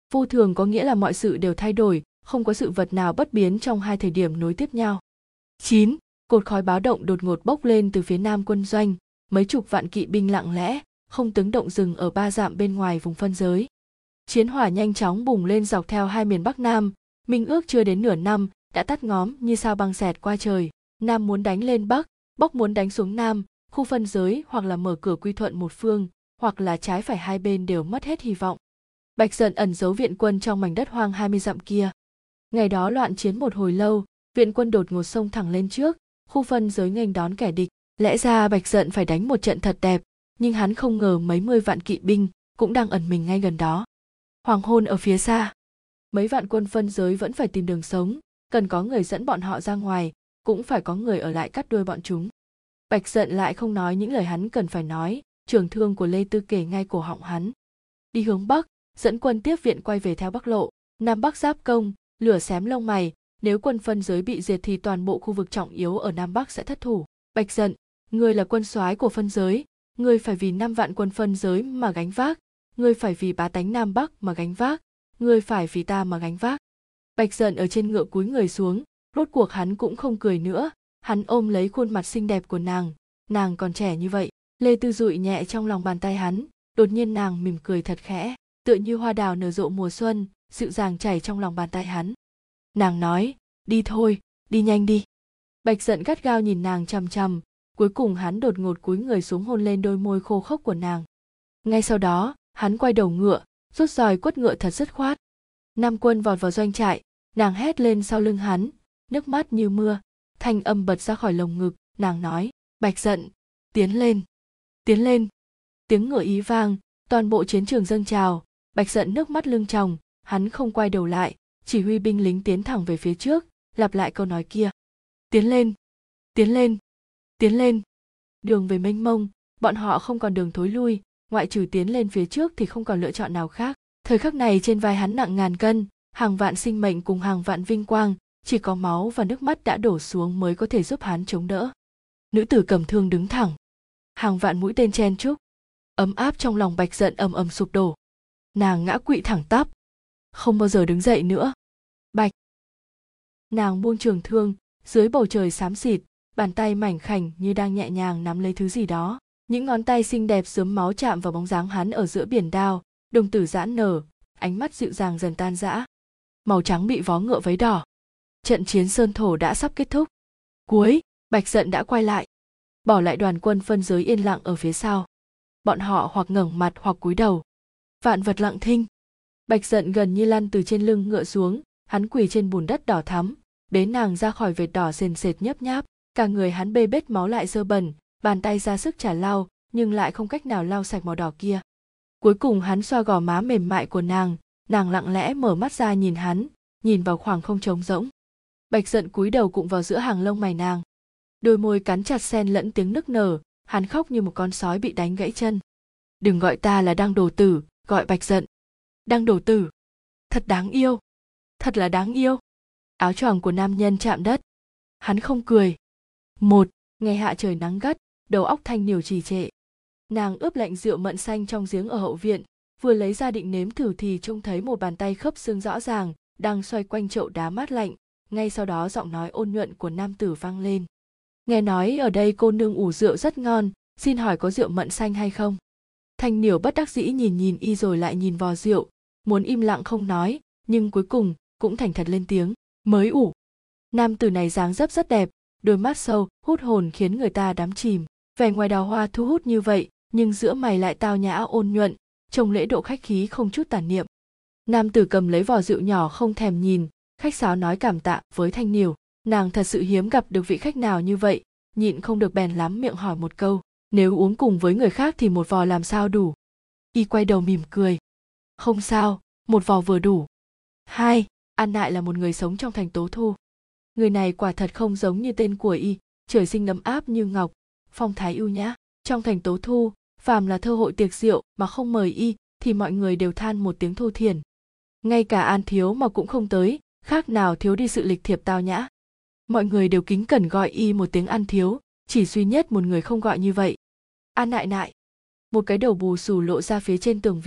Vô thường có nghĩa là mọi sự đều thay đổi, không có sự vật nào bất biến trong hai thời điểm nối tiếp nhau. chín. Cột khói báo động đột ngột bốc lên từ phía nam quân doanh, mấy chục vạn kỵ binh lặng lẽ, không tiếng động dừng ở ba dặm bên ngoài vùng phân giới. Chiến hỏa nhanh chóng bùng lên dọc theo hai miền Bắc Nam, minh ước chưa đến nửa năm đã tắt ngóm như sao băng xẹt qua trời. Nam muốn đánh lên Bắc, Bắc muốn đánh xuống Nam, khu phân giới hoặc là mở cửa quy thuận một phương, hoặc là trái phải hai bên đều mất hết hy vọng. Bạch Dận ẩn giấu viện quân trong mảnh đất hoang hai mươi dặm kia. Ngày đó loạn chiến một hồi lâu, viện quân đột ngột xông thẳng lên trước, khu phân giới nghênh đón kẻ địch. Lẽ ra Bạch Dận phải đánh một trận thật đẹp, nhưng hắn không ngờ mấy mươi vạn kỵ binh cũng đang ẩn mình ngay gần đó. Hoàng hôn ở phía xa, mấy vạn quân phân giới vẫn phải tìm đường sống, cần có người dẫn bọn họ ra ngoài, cũng phải có người ở lại cắt đuôi bọn chúng. Bạch Dận lại không nói những lời hắn cần phải nói, trường thương của Lê Tư kề ngay cổ họng hắn. Đi hướng Bắc, dẫn quân tiếp viện quay về theo Bắc lộ, Nam Bắc giáp công, lửa xém lông mày, nếu quân phân giới bị diệt thì toàn bộ khu vực trọng yếu ở Nam Bắc sẽ thất thủ. Bạch Dận, ngươi là quân soái của phân giới, ngươi phải vì năm vạn quân phân giới mà gánh vác, ngươi phải vì bá tánh Nam Bắc mà gánh vác, ngươi phải vì ta mà gánh vác. Bạch Dận ở trên ngựa cúi người xuống, rốt cuộc hắn cũng không cười nữa, hắn ôm lấy khuôn mặt xinh đẹp của nàng, nàng còn trẻ như vậy. Lê Tư dụi nhẹ trong lòng bàn tay hắn, đột nhiên nàng mỉm cười thật khẽ, tựa như hoa đào nở rộ mùa xuân, dịu dàng chảy trong lòng bàn tay hắn. Nàng nói, đi thôi, đi nhanh đi. Bạch Dận gắt gao nhìn nàng chằm chằm, cuối cùng hắn đột ngột cúi người xuống hôn lên đôi môi khô khốc của nàng. Ngay sau đó, hắn quay đầu ngựa, rút roi quất ngựa thật dứt khoát. Nam quân vọt vào doanh trại, nàng hét lên sau lưng hắn, nước mắt như mưa, thanh âm bật ra khỏi lồng ngực, nàng nói, Bạch Dận, tiến lên, tiến lên. Tiếng ngựa ý vang, toàn bộ chiến trường dâng trào, Bạch Dận nước mắt lưng tròng, hắn không quay đầu lại, chỉ huy binh lính tiến thẳng về phía trước, lặp lại câu nói kia. Tiến lên, tiến lên, tiến lên. Đường về mênh mông, bọn họ không còn đường thối lui, ngoại trừ tiến lên phía trước thì không còn lựa chọn nào khác. Thời khắc này trên vai hắn nặng ngàn cân, hàng vạn sinh mệnh cùng hàng vạn vinh quang, chỉ có máu và nước mắt đã đổ xuống mới có thể giúp hắn chống đỡ. Nữ tử cầm thương đứng thẳng, hàng vạn mũi tên chen chúc, ấm áp trong lòng Bạch Dận ầm ầm sụp đổ. Nàng ngã quỵ thẳng tắp, không bao giờ đứng dậy nữa. Bạch. Nàng buông trường thương, dưới bầu trời xám xịt, bàn tay mảnh khảnh như đang nhẹ nhàng nắm lấy thứ gì đó. Những ngón tay xinh đẹp xướm máu chạm vào bóng dáng hắn ở giữa biển đao, đồng tử giãn nở, ánh mắt dịu dàng dần tan rã. Màu trắng bị vó ngựa vấy đỏ. Trận chiến sơn thổ đã sắp kết thúc. Cuối, Bạch Dận đã quay lại, bỏ lại đoàn quân phân giới yên lặng ở phía sau. Bọn họ hoặc ngẩng mặt hoặc cúi đầu. Vạn vật lặng thinh. Bạch Dận gần như lăn từ trên lưng ngựa xuống, hắn quỳ trên bùn đất đỏ thắm, bế nàng ra khỏi vệt đỏ sền sệt nhấp nháp, cả người hắn bê bết máu lại dơ bẩn, bàn tay ra sức chả lau, nhưng lại không cách nào lau sạch màu đỏ kia. Cuối cùng hắn xoa gò má mềm mại của nàng, nàng lặng lẽ mở mắt ra nhìn hắn, nhìn vào khoảng không trống rỗng. Bạch Dận cúi đầu cụng vào giữa hàng lông mày nàng, đôi môi cắn chặt xen lẫn tiếng nức nở, hắn khóc như một con sói bị đánh gãy chân. Đừng gọi ta là Đăng Đồ Tử, gọi Bạch Dận. Đăng Đồ Tử, thật đáng yêu, thật là đáng yêu. Áo choàng của nam nhân chạm đất, hắn không cười. Một, ngày hạ trời nắng gắt, đầu óc Thanh Niều trì trệ. Nàng ướp lạnh rượu mận xanh trong giếng ở hậu viện, vừa lấy ra định nếm thử thì trông thấy một bàn tay khớp xương rõ ràng đang xoay quanh chậu đá mát lạnh. Ngay sau đó giọng nói ôn nhuận của nam tử vang lên. Nghe nói ở đây cô nương ủ rượu rất ngon, xin hỏi có rượu mận xanh hay không? Thanh Niều bất đắc dĩ nhìn nhìn y rồi lại nhìn vò rượu, muốn im lặng không nói, nhưng cuối cùng cũng thành thật lên tiếng, mới ủ. Nam tử này dáng dấp rất đẹp, đôi mắt sâu, hút hồn khiến người ta đắm chìm, vẻ ngoài đào hoa thu hút như vậy, nhưng giữa mày lại tao nhã ôn nhuận, trông lễ độ khách khí không chút tàn niệm. Nam tử cầm lấy vò rượu nhỏ không thèm nhìn, khách sáo nói cảm tạ với Thanh Niều, nàng thật sự hiếm gặp được vị khách nào như vậy, nhịn không được bèn lắm miệng hỏi một câu, nếu uống cùng với người khác thì một vò làm sao đủ? Y quay đầu mỉm cười, không sao, một vò vừa đủ. Hai, An Nại là một người sống trong thành Tố Thu. Người này quả thật không giống như tên của y, trời sinh ấm áp như ngọc, phong thái ưu nhã. Trong thành Tố Thu, phàm là thơ hội tiệc rượu mà không mời y thì mọi người đều than một tiếng thô thiển. Ngay cả An Thiếu mà cũng không tới, khác nào thiếu đi sự lịch thiệp tao nhã. Mọi người đều kính cẩn gọi y một tiếng An Thiếu, chỉ duy nhất một người không gọi như vậy. An Nại Nại. Một cái đầu bù xù lộ ra phía trên tường viện,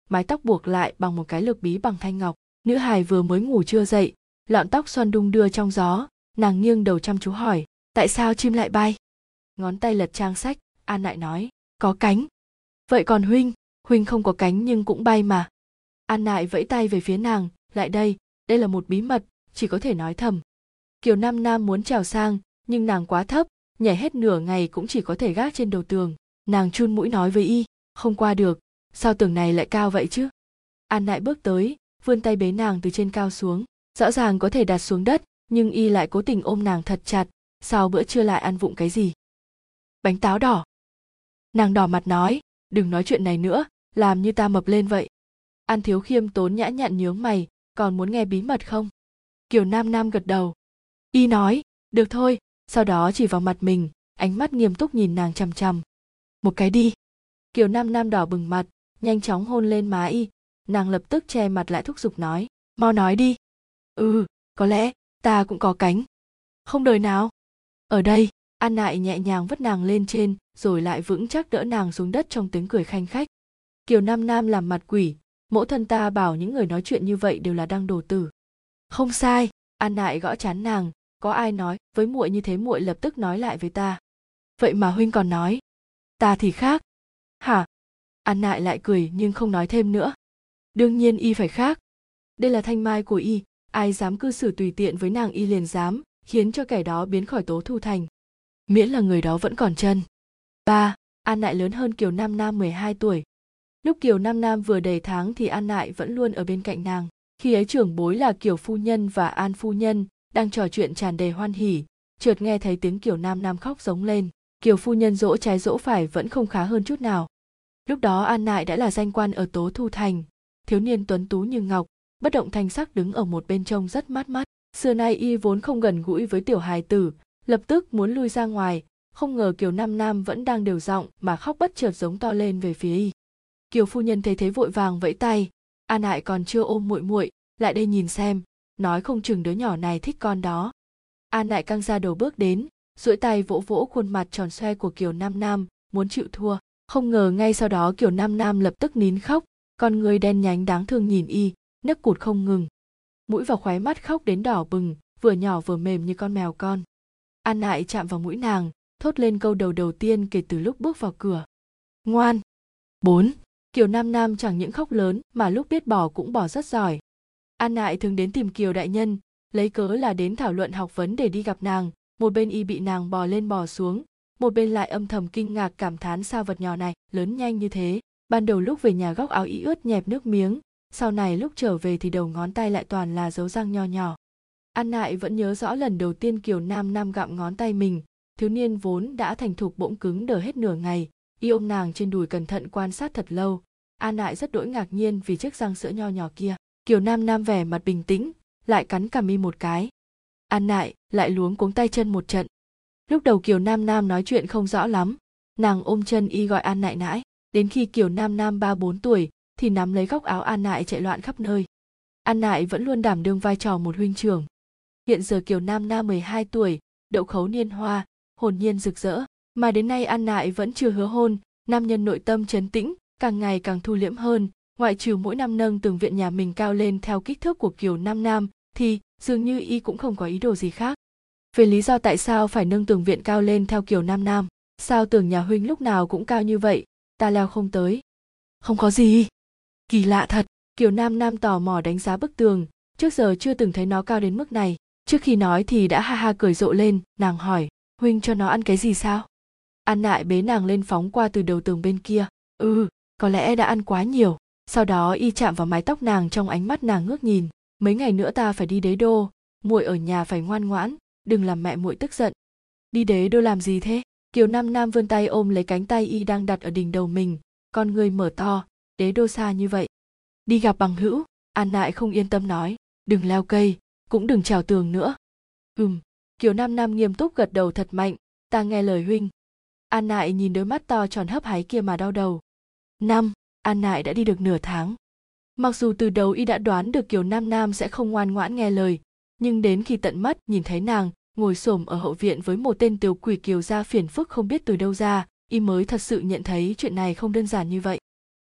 mái tóc buộc lại bằng một cái lược bí bằng thanh ngọc. Nữ hài vừa mới ngủ chưa dậy, lọn tóc xoăn đung đưa trong gió, nàng nghiêng đầu chăm chú hỏi, tại sao chim lại bay? Ngón tay lật trang sách, An Nại nói, có cánh. Vậy còn huynh, huynh không có cánh nhưng cũng bay mà. An Nại vẫy tay về phía nàng, lại đây, đây là một bí mật, chỉ có thể nói thầm. Kiều Nam Nam muốn trèo sang, nhưng nàng quá thấp, nhảy hết nửa ngày cũng chỉ có thể gác trên đầu tường. Nàng chun mũi nói với y, không qua được, sao tường này lại cao vậy chứ? An Nại bước tới, vươn tay bế nàng từ trên cao xuống, rõ ràng có thể đặt xuống đất, nhưng y lại cố tình ôm nàng thật chặt, sao bữa trưa lại ăn vụng cái gì? Bánh táo đỏ. Nàng đỏ mặt nói, đừng nói chuyện này nữa, làm như ta mập lên vậy. An Thiếu khiêm tốn nhã nhặn nhướng mày, còn muốn nghe bí mật không? Kiều Nam Nam gật đầu. Y nói, được thôi, sau đó chỉ vào mặt mình, ánh mắt nghiêm túc nhìn nàng chằm chằm. Một cái đi. Kiều Nam Nam đỏ bừng mặt, nhanh chóng hôn lên má y, nàng lập tức che mặt lại thúc giục nói, mau nói đi. Ừ, có lẽ, ta cũng có cánh. Không đời nào. Ở đây, An Nại nhẹ nhàng vất nàng lên trên, rồi lại vững chắc đỡ nàng xuống đất trong tiếng cười khanh khách. Kiều Nam Nam làm mặt quỷ, mẫu thân ta bảo những người nói chuyện như vậy đều là đang đổ tử. Không sai, An Nại gõ trán nàng, có ai nói với muội như thế muội lập tức nói lại với ta. Vậy mà huynh còn nói, ta thì khác. Hả? An Nại lại cười nhưng không nói thêm nữa. Đương nhiên y phải khác. Đây là thanh mai của y, ai dám cư xử tùy tiện với nàng y liền dám, khiến cho kẻ đó biến khỏi Tố Thu Thành. Miễn là người đó vẫn còn chân. Ba, An Nại lớn hơn Kiều Nam Nam mười hai tuổi. Lúc Kiều Nam Nam vừa đầy tháng thì An Nại vẫn luôn ở bên cạnh nàng. Khi ấy trưởng bối là Kiều phu nhân và An phu nhân đang trò chuyện tràn đầy hoan hỉ, chợt nghe thấy tiếng Kiều Nam Nam khóc giống lên. Kiều phu nhân dỗ trái dỗ phải vẫn không khá hơn chút nào. Lúc đó An Nại đã là danh quan ở Tố Thu Thành, thiếu niên tuấn tú như ngọc, bất động thanh sắc đứng ở một bên trông rất mát mắt. Xưa nay y vốn không gần gũi với tiểu hài tử, lập tức muốn lui ra ngoài, không ngờ Kiều Nam Nam vẫn đang đều giọng mà khóc bất chợt giống to lên về phía y. Kiều phu nhân thấy thế vội vàng vẫy tay, An Nại còn chưa ôm muội muội, lại đây nhìn xem, nói không chừng đứa nhỏ này thích con đó. An Nại căng ra đầu bước đến, duỗi tay vỗ vỗ khuôn mặt tròn xoe của Kiều Nam Nam, muốn chịu thua. Không ngờ ngay sau đó Kiều Nam Nam lập tức nín khóc, con người đen nhánh đáng thương nhìn y, nấc cụt không ngừng. Mũi và khóe mắt khóc đến đỏ bừng, vừa nhỏ vừa mềm như con mèo con. An Nại chạm vào mũi nàng, thốt lên câu đầu đầu tiên kể từ lúc bước vào cửa. Ngoan. Bốn. Kiều Nam Nam chẳng những khóc lớn mà lúc biết bỏ cũng bỏ rất giỏi. An Nại thường đến tìm Kiều đại nhân, lấy cớ là đến thảo luận học vấn để đi gặp nàng, một bên y bị nàng bò lên bò xuống, một bên lại âm thầm kinh ngạc cảm thán sao vật nhỏ này lớn nhanh như thế. Ban đầu lúc về nhà góc áo y ướt nhẹp nước miếng, sau này lúc trở về thì đầu ngón tay lại toàn là dấu răng nho nhỏ. An Nại vẫn nhớ rõ lần đầu tiên Kiều Nam Nam gặm ngón tay mình, thiếu niên vốn đã thành thục bỗng cứng đờ hết nửa ngày, y ôm nàng trên đùi cẩn thận quan sát thật lâu. An Nại rất đỗi ngạc nhiên vì chiếc răng sữa nho nhỏ kia. Kiều Nam Nam vẻ mặt bình tĩnh, lại cắn cằm y một cái. An Nại lại luống cuống tay chân một trận. Lúc đầu Kiều Nam Nam nói chuyện không rõ lắm, nàng ôm chân y gọi An Nại nãi, đến khi Kiều Nam Nam ba bốn tuổi thì nắm lấy góc áo An Nại chạy loạn khắp nơi. An Nại vẫn luôn đảm đương vai trò một huynh trưởng. Hiện giờ Kiều Nam Nam mười hai tuổi, đậu khấu niên hoa, hồn nhiên rực rỡ, mà đến nay An Nại vẫn chưa hứa hôn, nam nhân nội tâm trấn tĩnh, càng ngày càng thu liễm hơn, ngoại trừ mỗi năm nâng tường viện nhà mình cao lên theo kích thước của Kiều Nam Nam, thì dường như y cũng không có ý đồ gì khác. Về lý do tại sao phải nâng tường viện cao lên theo Kiều Nam Nam, sao tường nhà huynh lúc nào cũng cao như vậy, ta leo không tới. Không có gì. Kỳ lạ thật, Kiều Nam Nam tò mò đánh giá bức tường, trước giờ chưa từng thấy nó cao đến mức này. Trước khi nói thì đã ha ha cười rộ lên, nàng hỏi, huynh cho nó ăn cái gì sao? An Nại bế nàng lên phóng qua từ đầu tường bên kia. Ừ, có lẽ đã ăn quá nhiều. Sau đó y chạm vào mái tóc nàng, trong ánh mắt nàng ngước nhìn. Mấy ngày nữa ta phải đi Đế Đô, muội ở nhà phải ngoan ngoãn, đừng làm mẹ muội tức giận. Đi Đế Đô làm gì thế? Kiều Nam Nam vươn tay ôm lấy cánh tay y đang đặt ở đỉnh đầu mình, con người mở to, Đế Đô xa như vậy. Đi gặp bằng hữu. An Nại không yên tâm nói, đừng leo cây, cũng đừng trèo tường nữa. Ừm. Kiều Nam Nam nghiêm túc gật đầu thật mạnh, ta nghe lời huynh. An Nại nhìn đôi mắt to tròn hấp háy kia mà đau đầu. Năm, An Nại đã đi được nửa tháng. Mặc dù từ đầu y đã đoán được Kiều Nam Nam sẽ không ngoan ngoãn nghe lời, nhưng đến khi tận mắt nhìn thấy nàng ngồi xổm ở hậu viện với một tên tiểu quỷ Kiều gia phiền phức không biết từ đâu ra, y mới thật sự nhận thấy chuyện này không đơn giản như vậy.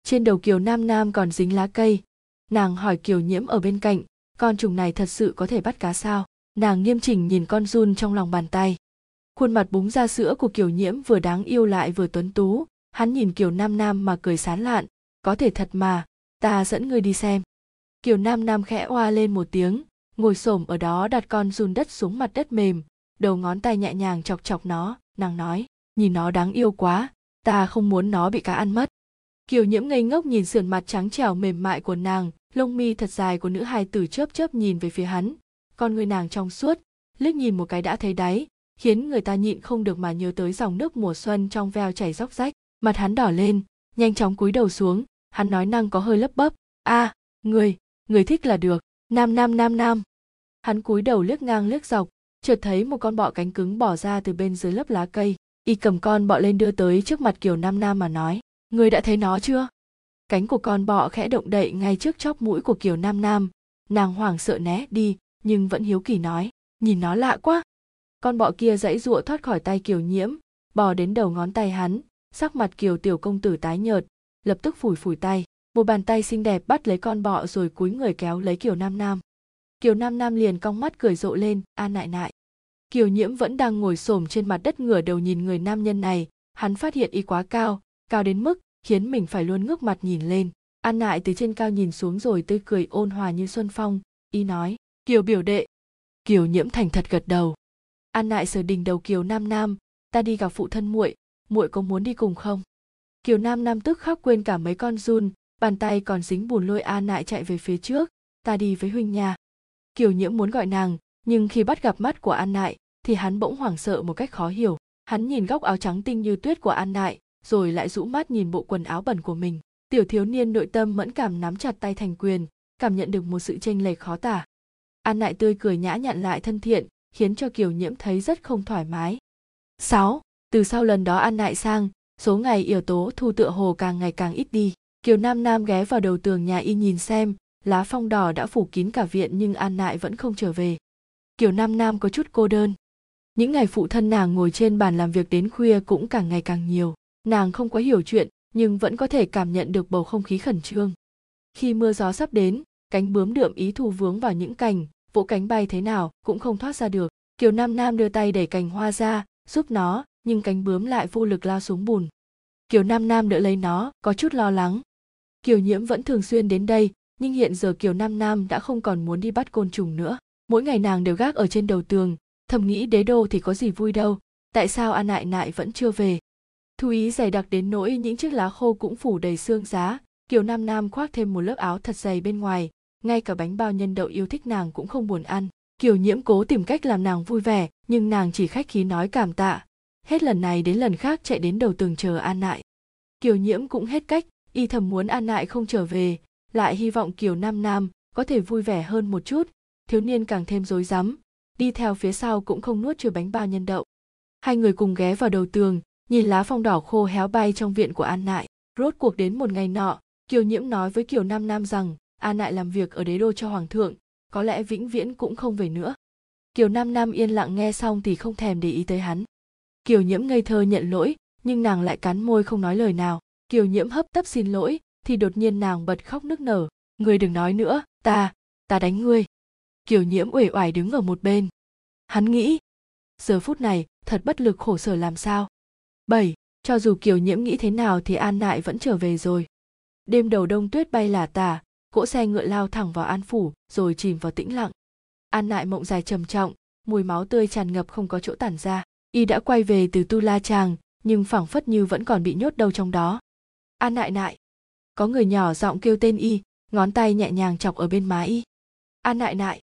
Trên đầu Kiều Nam Nam còn dính lá cây. Nàng hỏi Kiều Nhiễm ở bên cạnh, con trùng này thật sự có thể bắt cá sao? Nàng nghiêm chỉnh nhìn con giun trong lòng bàn tay. Khuôn mặt búng ra sữa của Kiều Nhiễm vừa đáng yêu lại vừa tuấn tú, hắn nhìn Kiều Nam Nam mà cười sán lạn, có thể thật mà, ta dẫn ngươi đi xem. Kiều Nam Nam khẽ oa lên một tiếng, ngồi xổm ở đó đặt con giun đất xuống mặt đất mềm, đầu ngón tay nhẹ nhàng chọc chọc nó, nàng nói, nhìn nó đáng yêu quá, ta không muốn nó bị cá ăn mất. Kiều Nhiễm ngây ngốc nhìn sườn mặt trắng trẻo mềm mại của nàng, lông mi thật dài của nữ hài tử chớp chớp nhìn về phía hắn, con người nàng trong suốt, liếc nhìn một cái đã thấy đáy, khiến người ta nhịn không được mà nhớ tới dòng nước mùa xuân trong veo chảy róc rách. Mặt hắn đỏ lên, nhanh chóng cúi đầu xuống, hắn nói năng có hơi lấp bấp, a, à, người, người thích là được, nam nam nam nam. Hắn cúi đầu liếc ngang liếc dọc, chợt thấy một con bọ cánh cứng bò ra từ bên dưới lớp lá cây, y cầm con bọ lên đưa tới trước mặt Kiều Nam Nam mà nói, người đã thấy nó chưa? Cánh của con bọ khẽ động đậy ngay trước chóp mũi của Kiều Nam Nam, nàng hoảng sợ né đi, nhưng vẫn hiếu kỳ nói, nhìn nó lạ quá. Con bọ kia giãy giụa thoát khỏi tay Kiều Nhiễm, bò đến đầu ngón tay hắn, sắc mặt Kiều tiểu công tử tái nhợt, lập tức phủi phủi tay, một bàn tay xinh đẹp bắt lấy con bọ rồi cúi người kéo lấy Kiều Nam Nam. Kiều Nam Nam liền cong mắt cười rộ lên, a nại nại. Kiều Nhiễm vẫn đang ngồi xổm trên mặt đất ngửa đầu nhìn người nam nhân này, hắn phát hiện y quá cao, cao đến mức khiến mình phải luôn ngước mặt nhìn lên. An Nại từ trên cao nhìn xuống rồi tươi cười ôn hòa như xuân phong, y nói, Kiều biểu đệ. Kiều Nhiễm thành thật gật đầu. An Nại sờ đỉnh đầu Kiều Nam Nam, ta đi gặp phụ thân muội, muội có muốn đi cùng không? Kiều Nam Nam tức khắc quên cả mấy con giun, bàn tay còn dính bùn lôi An Nại chạy về phía trước, ta đi với huynh nha. Kiều Nhiễm muốn gọi nàng, nhưng khi bắt gặp mắt của An Nại, thì hắn bỗng hoảng sợ một cách khó hiểu. Hắn nhìn góc áo trắng tinh như tuyết của An Nại, rồi lại rũ mắt nhìn bộ quần áo bẩn của mình. Tiểu thiếu niên nội tâm mẫn cảm nắm chặt tay thành quyền, cảm nhận được một sự chênh lệch khó tả. An Nại tươi cười nhã nhặn lại thân thiện, khiến cho Kiều Nhiễm thấy rất không thoải mái. sáu. Từ sau lần đó An Nại sang, số ngày yểu tố thu tựa hồ càng ngày càng ít đi. Kiều Nam Nam ghé vào đầu tường nhà y nhìn xem, lá phong đỏ đã phủ kín cả viện nhưng An Nại vẫn không trở về. Kiều Nam Nam có chút cô đơn. Những ngày phụ thân nàng ngồi trên bàn làm việc đến khuya cũng càng ngày càng nhiều. Nàng không quá hiểu chuyện, nhưng vẫn có thể cảm nhận được bầu không khí khẩn trương. Khi mưa gió sắp đến, cánh bướm đượm ý thù vướng vào những cành, vỗ cánh bay thế nào cũng không thoát ra được. Kiều Nam Nam đưa tay đẩy cành hoa ra, giúp nó, nhưng cánh bướm lại vô lực lao xuống bùn. Kiều Nam Nam đỡ lấy nó, có chút lo lắng. Kiều Nhiễm vẫn thường xuyên đến đây, nhưng hiện giờ Kiều Nam Nam đã không còn muốn đi bắt côn trùng nữa. Mỗi ngày nàng đều gác ở trên đầu tường, thầm nghĩ đế đô thì có gì vui đâu, tại sao An Nại Nại vẫn chưa về. Thu ý dày đặc đến nỗi những chiếc lá khô cũng phủ đầy xương giá. Kiều Nam Nam khoác thêm một lớp áo thật dày bên ngoài, ngay cả bánh bao nhân đậu yêu thích nàng cũng không buồn ăn. Kiều Nhiễm cố tìm cách làm nàng vui vẻ, nhưng nàng chỉ khách khí nói cảm tạ, hết lần này đến lần khác chạy đến đầu tường chờ An Nại. Kiều Nhiễm cũng hết cách, y thầm muốn An Nại không trở về, lại hy vọng Kiều Nam Nam có thể vui vẻ hơn một chút. Thiếu niên càng thêm rối rắm, đi theo phía sau cũng không nuốt trôi bánh bao nhân đậu. Hai người cùng ghé vào đầu tường, nhìn lá phong đỏ khô héo bay trong viện của An Nại. Rốt cuộc đến một ngày nọ, Kiều Nhiễm nói với Kiều Nam Nam rằng An Nại làm việc ở đế đô cho hoàng thượng, có lẽ vĩnh viễn cũng không về nữa. Kiều Nam Nam yên lặng nghe xong thì không thèm để ý tới hắn. Kiều Nhiễm ngây thơ nhận lỗi, nhưng nàng lại cắn môi không nói lời nào. Kiều Nhiễm hấp tấp xin lỗi, thì đột nhiên nàng bật khóc nức nở. Ngươi đừng nói nữa, ta, ta đánh ngươi. Kiều Nhiễm uể oải đứng ở một bên. Hắn nghĩ, giờ phút này thật bất lực khổ sở làm sao. bảy. Cho dù Kiều Nhiễm nghĩ thế nào thì An Nại vẫn trở về rồi. Đêm đầu đông tuyết bay lả tả, cỗ xe ngựa lao thẳng vào An phủ rồi chìm vào tĩnh lặng. An Nại mộng dài trầm trọng, mùi máu tươi tràn ngập không có chỗ tản ra. Y đã quay về từ Tu La Tràng, nhưng phảng phất như vẫn còn bị nhốt đâu trong đó. An Nại Nại. Có người nhỏ giọng kêu tên y, ngón tay nhẹ nhàng chọc ở bên má y. An Nại Nại.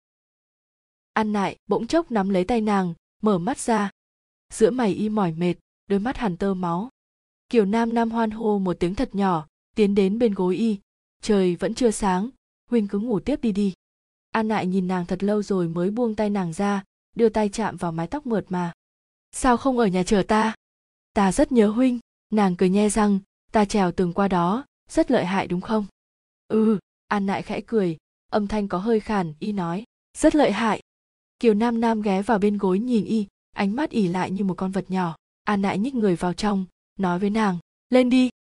An Nại bỗng chốc nắm lấy tay nàng, mở mắt ra. Giữa mày y mỏi mệt, đôi mắt hằn tơ máu. Kiều Nam Nam hoan hô một tiếng thật nhỏ, tiến đến bên gối y. Trời vẫn chưa sáng, huynh cứ ngủ tiếp đi đi. An Nại nhìn nàng thật lâu rồi mới buông tay nàng ra, đưa tay chạm vào mái tóc mượt mà. Sao không ở nhà chờ ta? Ta rất nhớ huynh. Nàng cười nhe răng, ta trèo tường qua đó, rất lợi hại đúng không? Ừ, An Nại khẽ cười, âm thanh có hơi khàn, y nói, rất lợi hại. Kiều Nam Nam ghé vào bên gối nhìn y, ánh mắt ỉ lại như một con vật nhỏ. An Nại nhích người vào trong, nói với nàng, lên đi.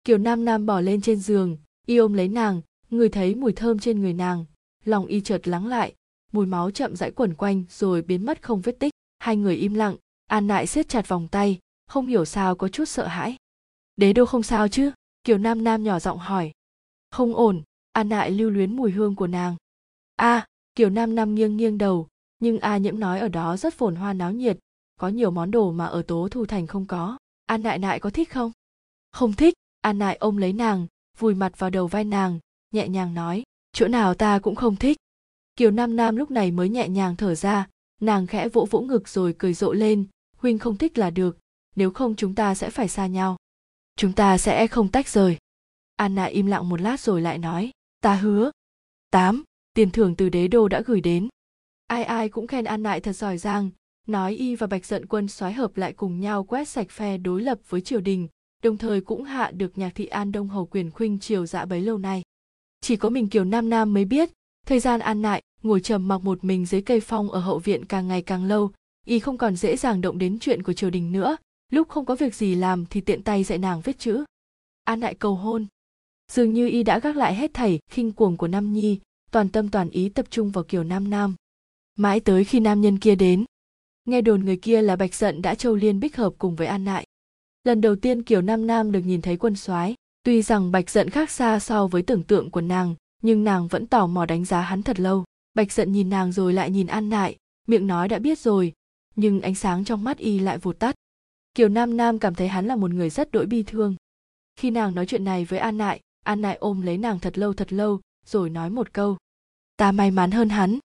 Kiều Nam Nam bỏ lên trên giường, y ôm lấy nàng, ngửi thấy mùi thơm trên người nàng, lòng y chợt lắng lại, mùi máu chậm rãi quẩn quanh rồi biến mất không vết tích. Hai người im lặng, An Nại siết chặt vòng tay, không hiểu sao có chút sợ hãi. Đế đô không sao chứ? Kiều Nam Nam nhỏ giọng hỏi. Không ổn, An Nại lưu luyến mùi hương của nàng. A, à, Kiều Nam Nam nghiêng nghiêng đầu, nhưng A Nhiễm nói ở đó rất phồn hoa náo nhiệt, có nhiều món đồ mà ở Tố Thu Thành không có. An Nại Nại có thích không? Không thích. An Nại ôm lấy nàng, vùi mặt vào đầu vai nàng, nhẹ nhàng nói, chỗ nào ta cũng không thích. Kiều Nam Nam lúc này mới nhẹ nhàng thở ra, nàng khẽ vỗ vỗ ngực rồi cười rộ lên, huynh không thích là được, nếu không chúng ta sẽ phải xa nhau. Chúng ta sẽ không tách rời. An Nại im lặng một lát rồi lại nói, ta hứa. Tám, tiền thưởng từ đế đô đã gửi đến. Ai ai cũng khen An Nại thật giỏi giang, nói y và Bạch Dận Quân soái hợp lại cùng nhau quét sạch phe đối lập với triều đình, đồng thời cũng hạ được Nhạc thị An Đông hầu quyền khuynh triều dã bấy lâu nay. Chỉ có mình Kiều Nam Nam mới biết, thời gian An Nại ngồi trầm mặc một mình dưới cây phong ở hậu viện càng ngày càng lâu, y không còn dễ dàng động đến chuyện của triều đình nữa, lúc không có việc gì làm thì tiện tay dạy nàng viết chữ. An Nại cầu hôn. Dường như y đã gác lại hết thảy khinh cuồng của Nam Nhi, toàn tâm toàn ý tập trung vào Kiều Nam Nam. Mãi tới khi nam nhân kia đến. Nghe đồn người kia là Bạch Dận đã Châu Liên bích hợp cùng với An Nại. Lần đầu tiên Kiều Nam Nam được nhìn thấy quân soái, tuy rằng Bạch Dận khác xa so với tưởng tượng của nàng, nhưng nàng vẫn tò mò đánh giá hắn thật lâu. Bạch Dận nhìn nàng rồi lại nhìn An Nại, miệng nói đã biết rồi, nhưng ánh sáng trong mắt y lại vụt tắt. Kiều Nam Nam cảm thấy hắn là một người rất đỗi bi thương. Khi nàng nói chuyện này với An Nại, An Nại ôm lấy nàng thật lâu thật lâu, rồi nói một câu. Ta may mắn hơn hắn.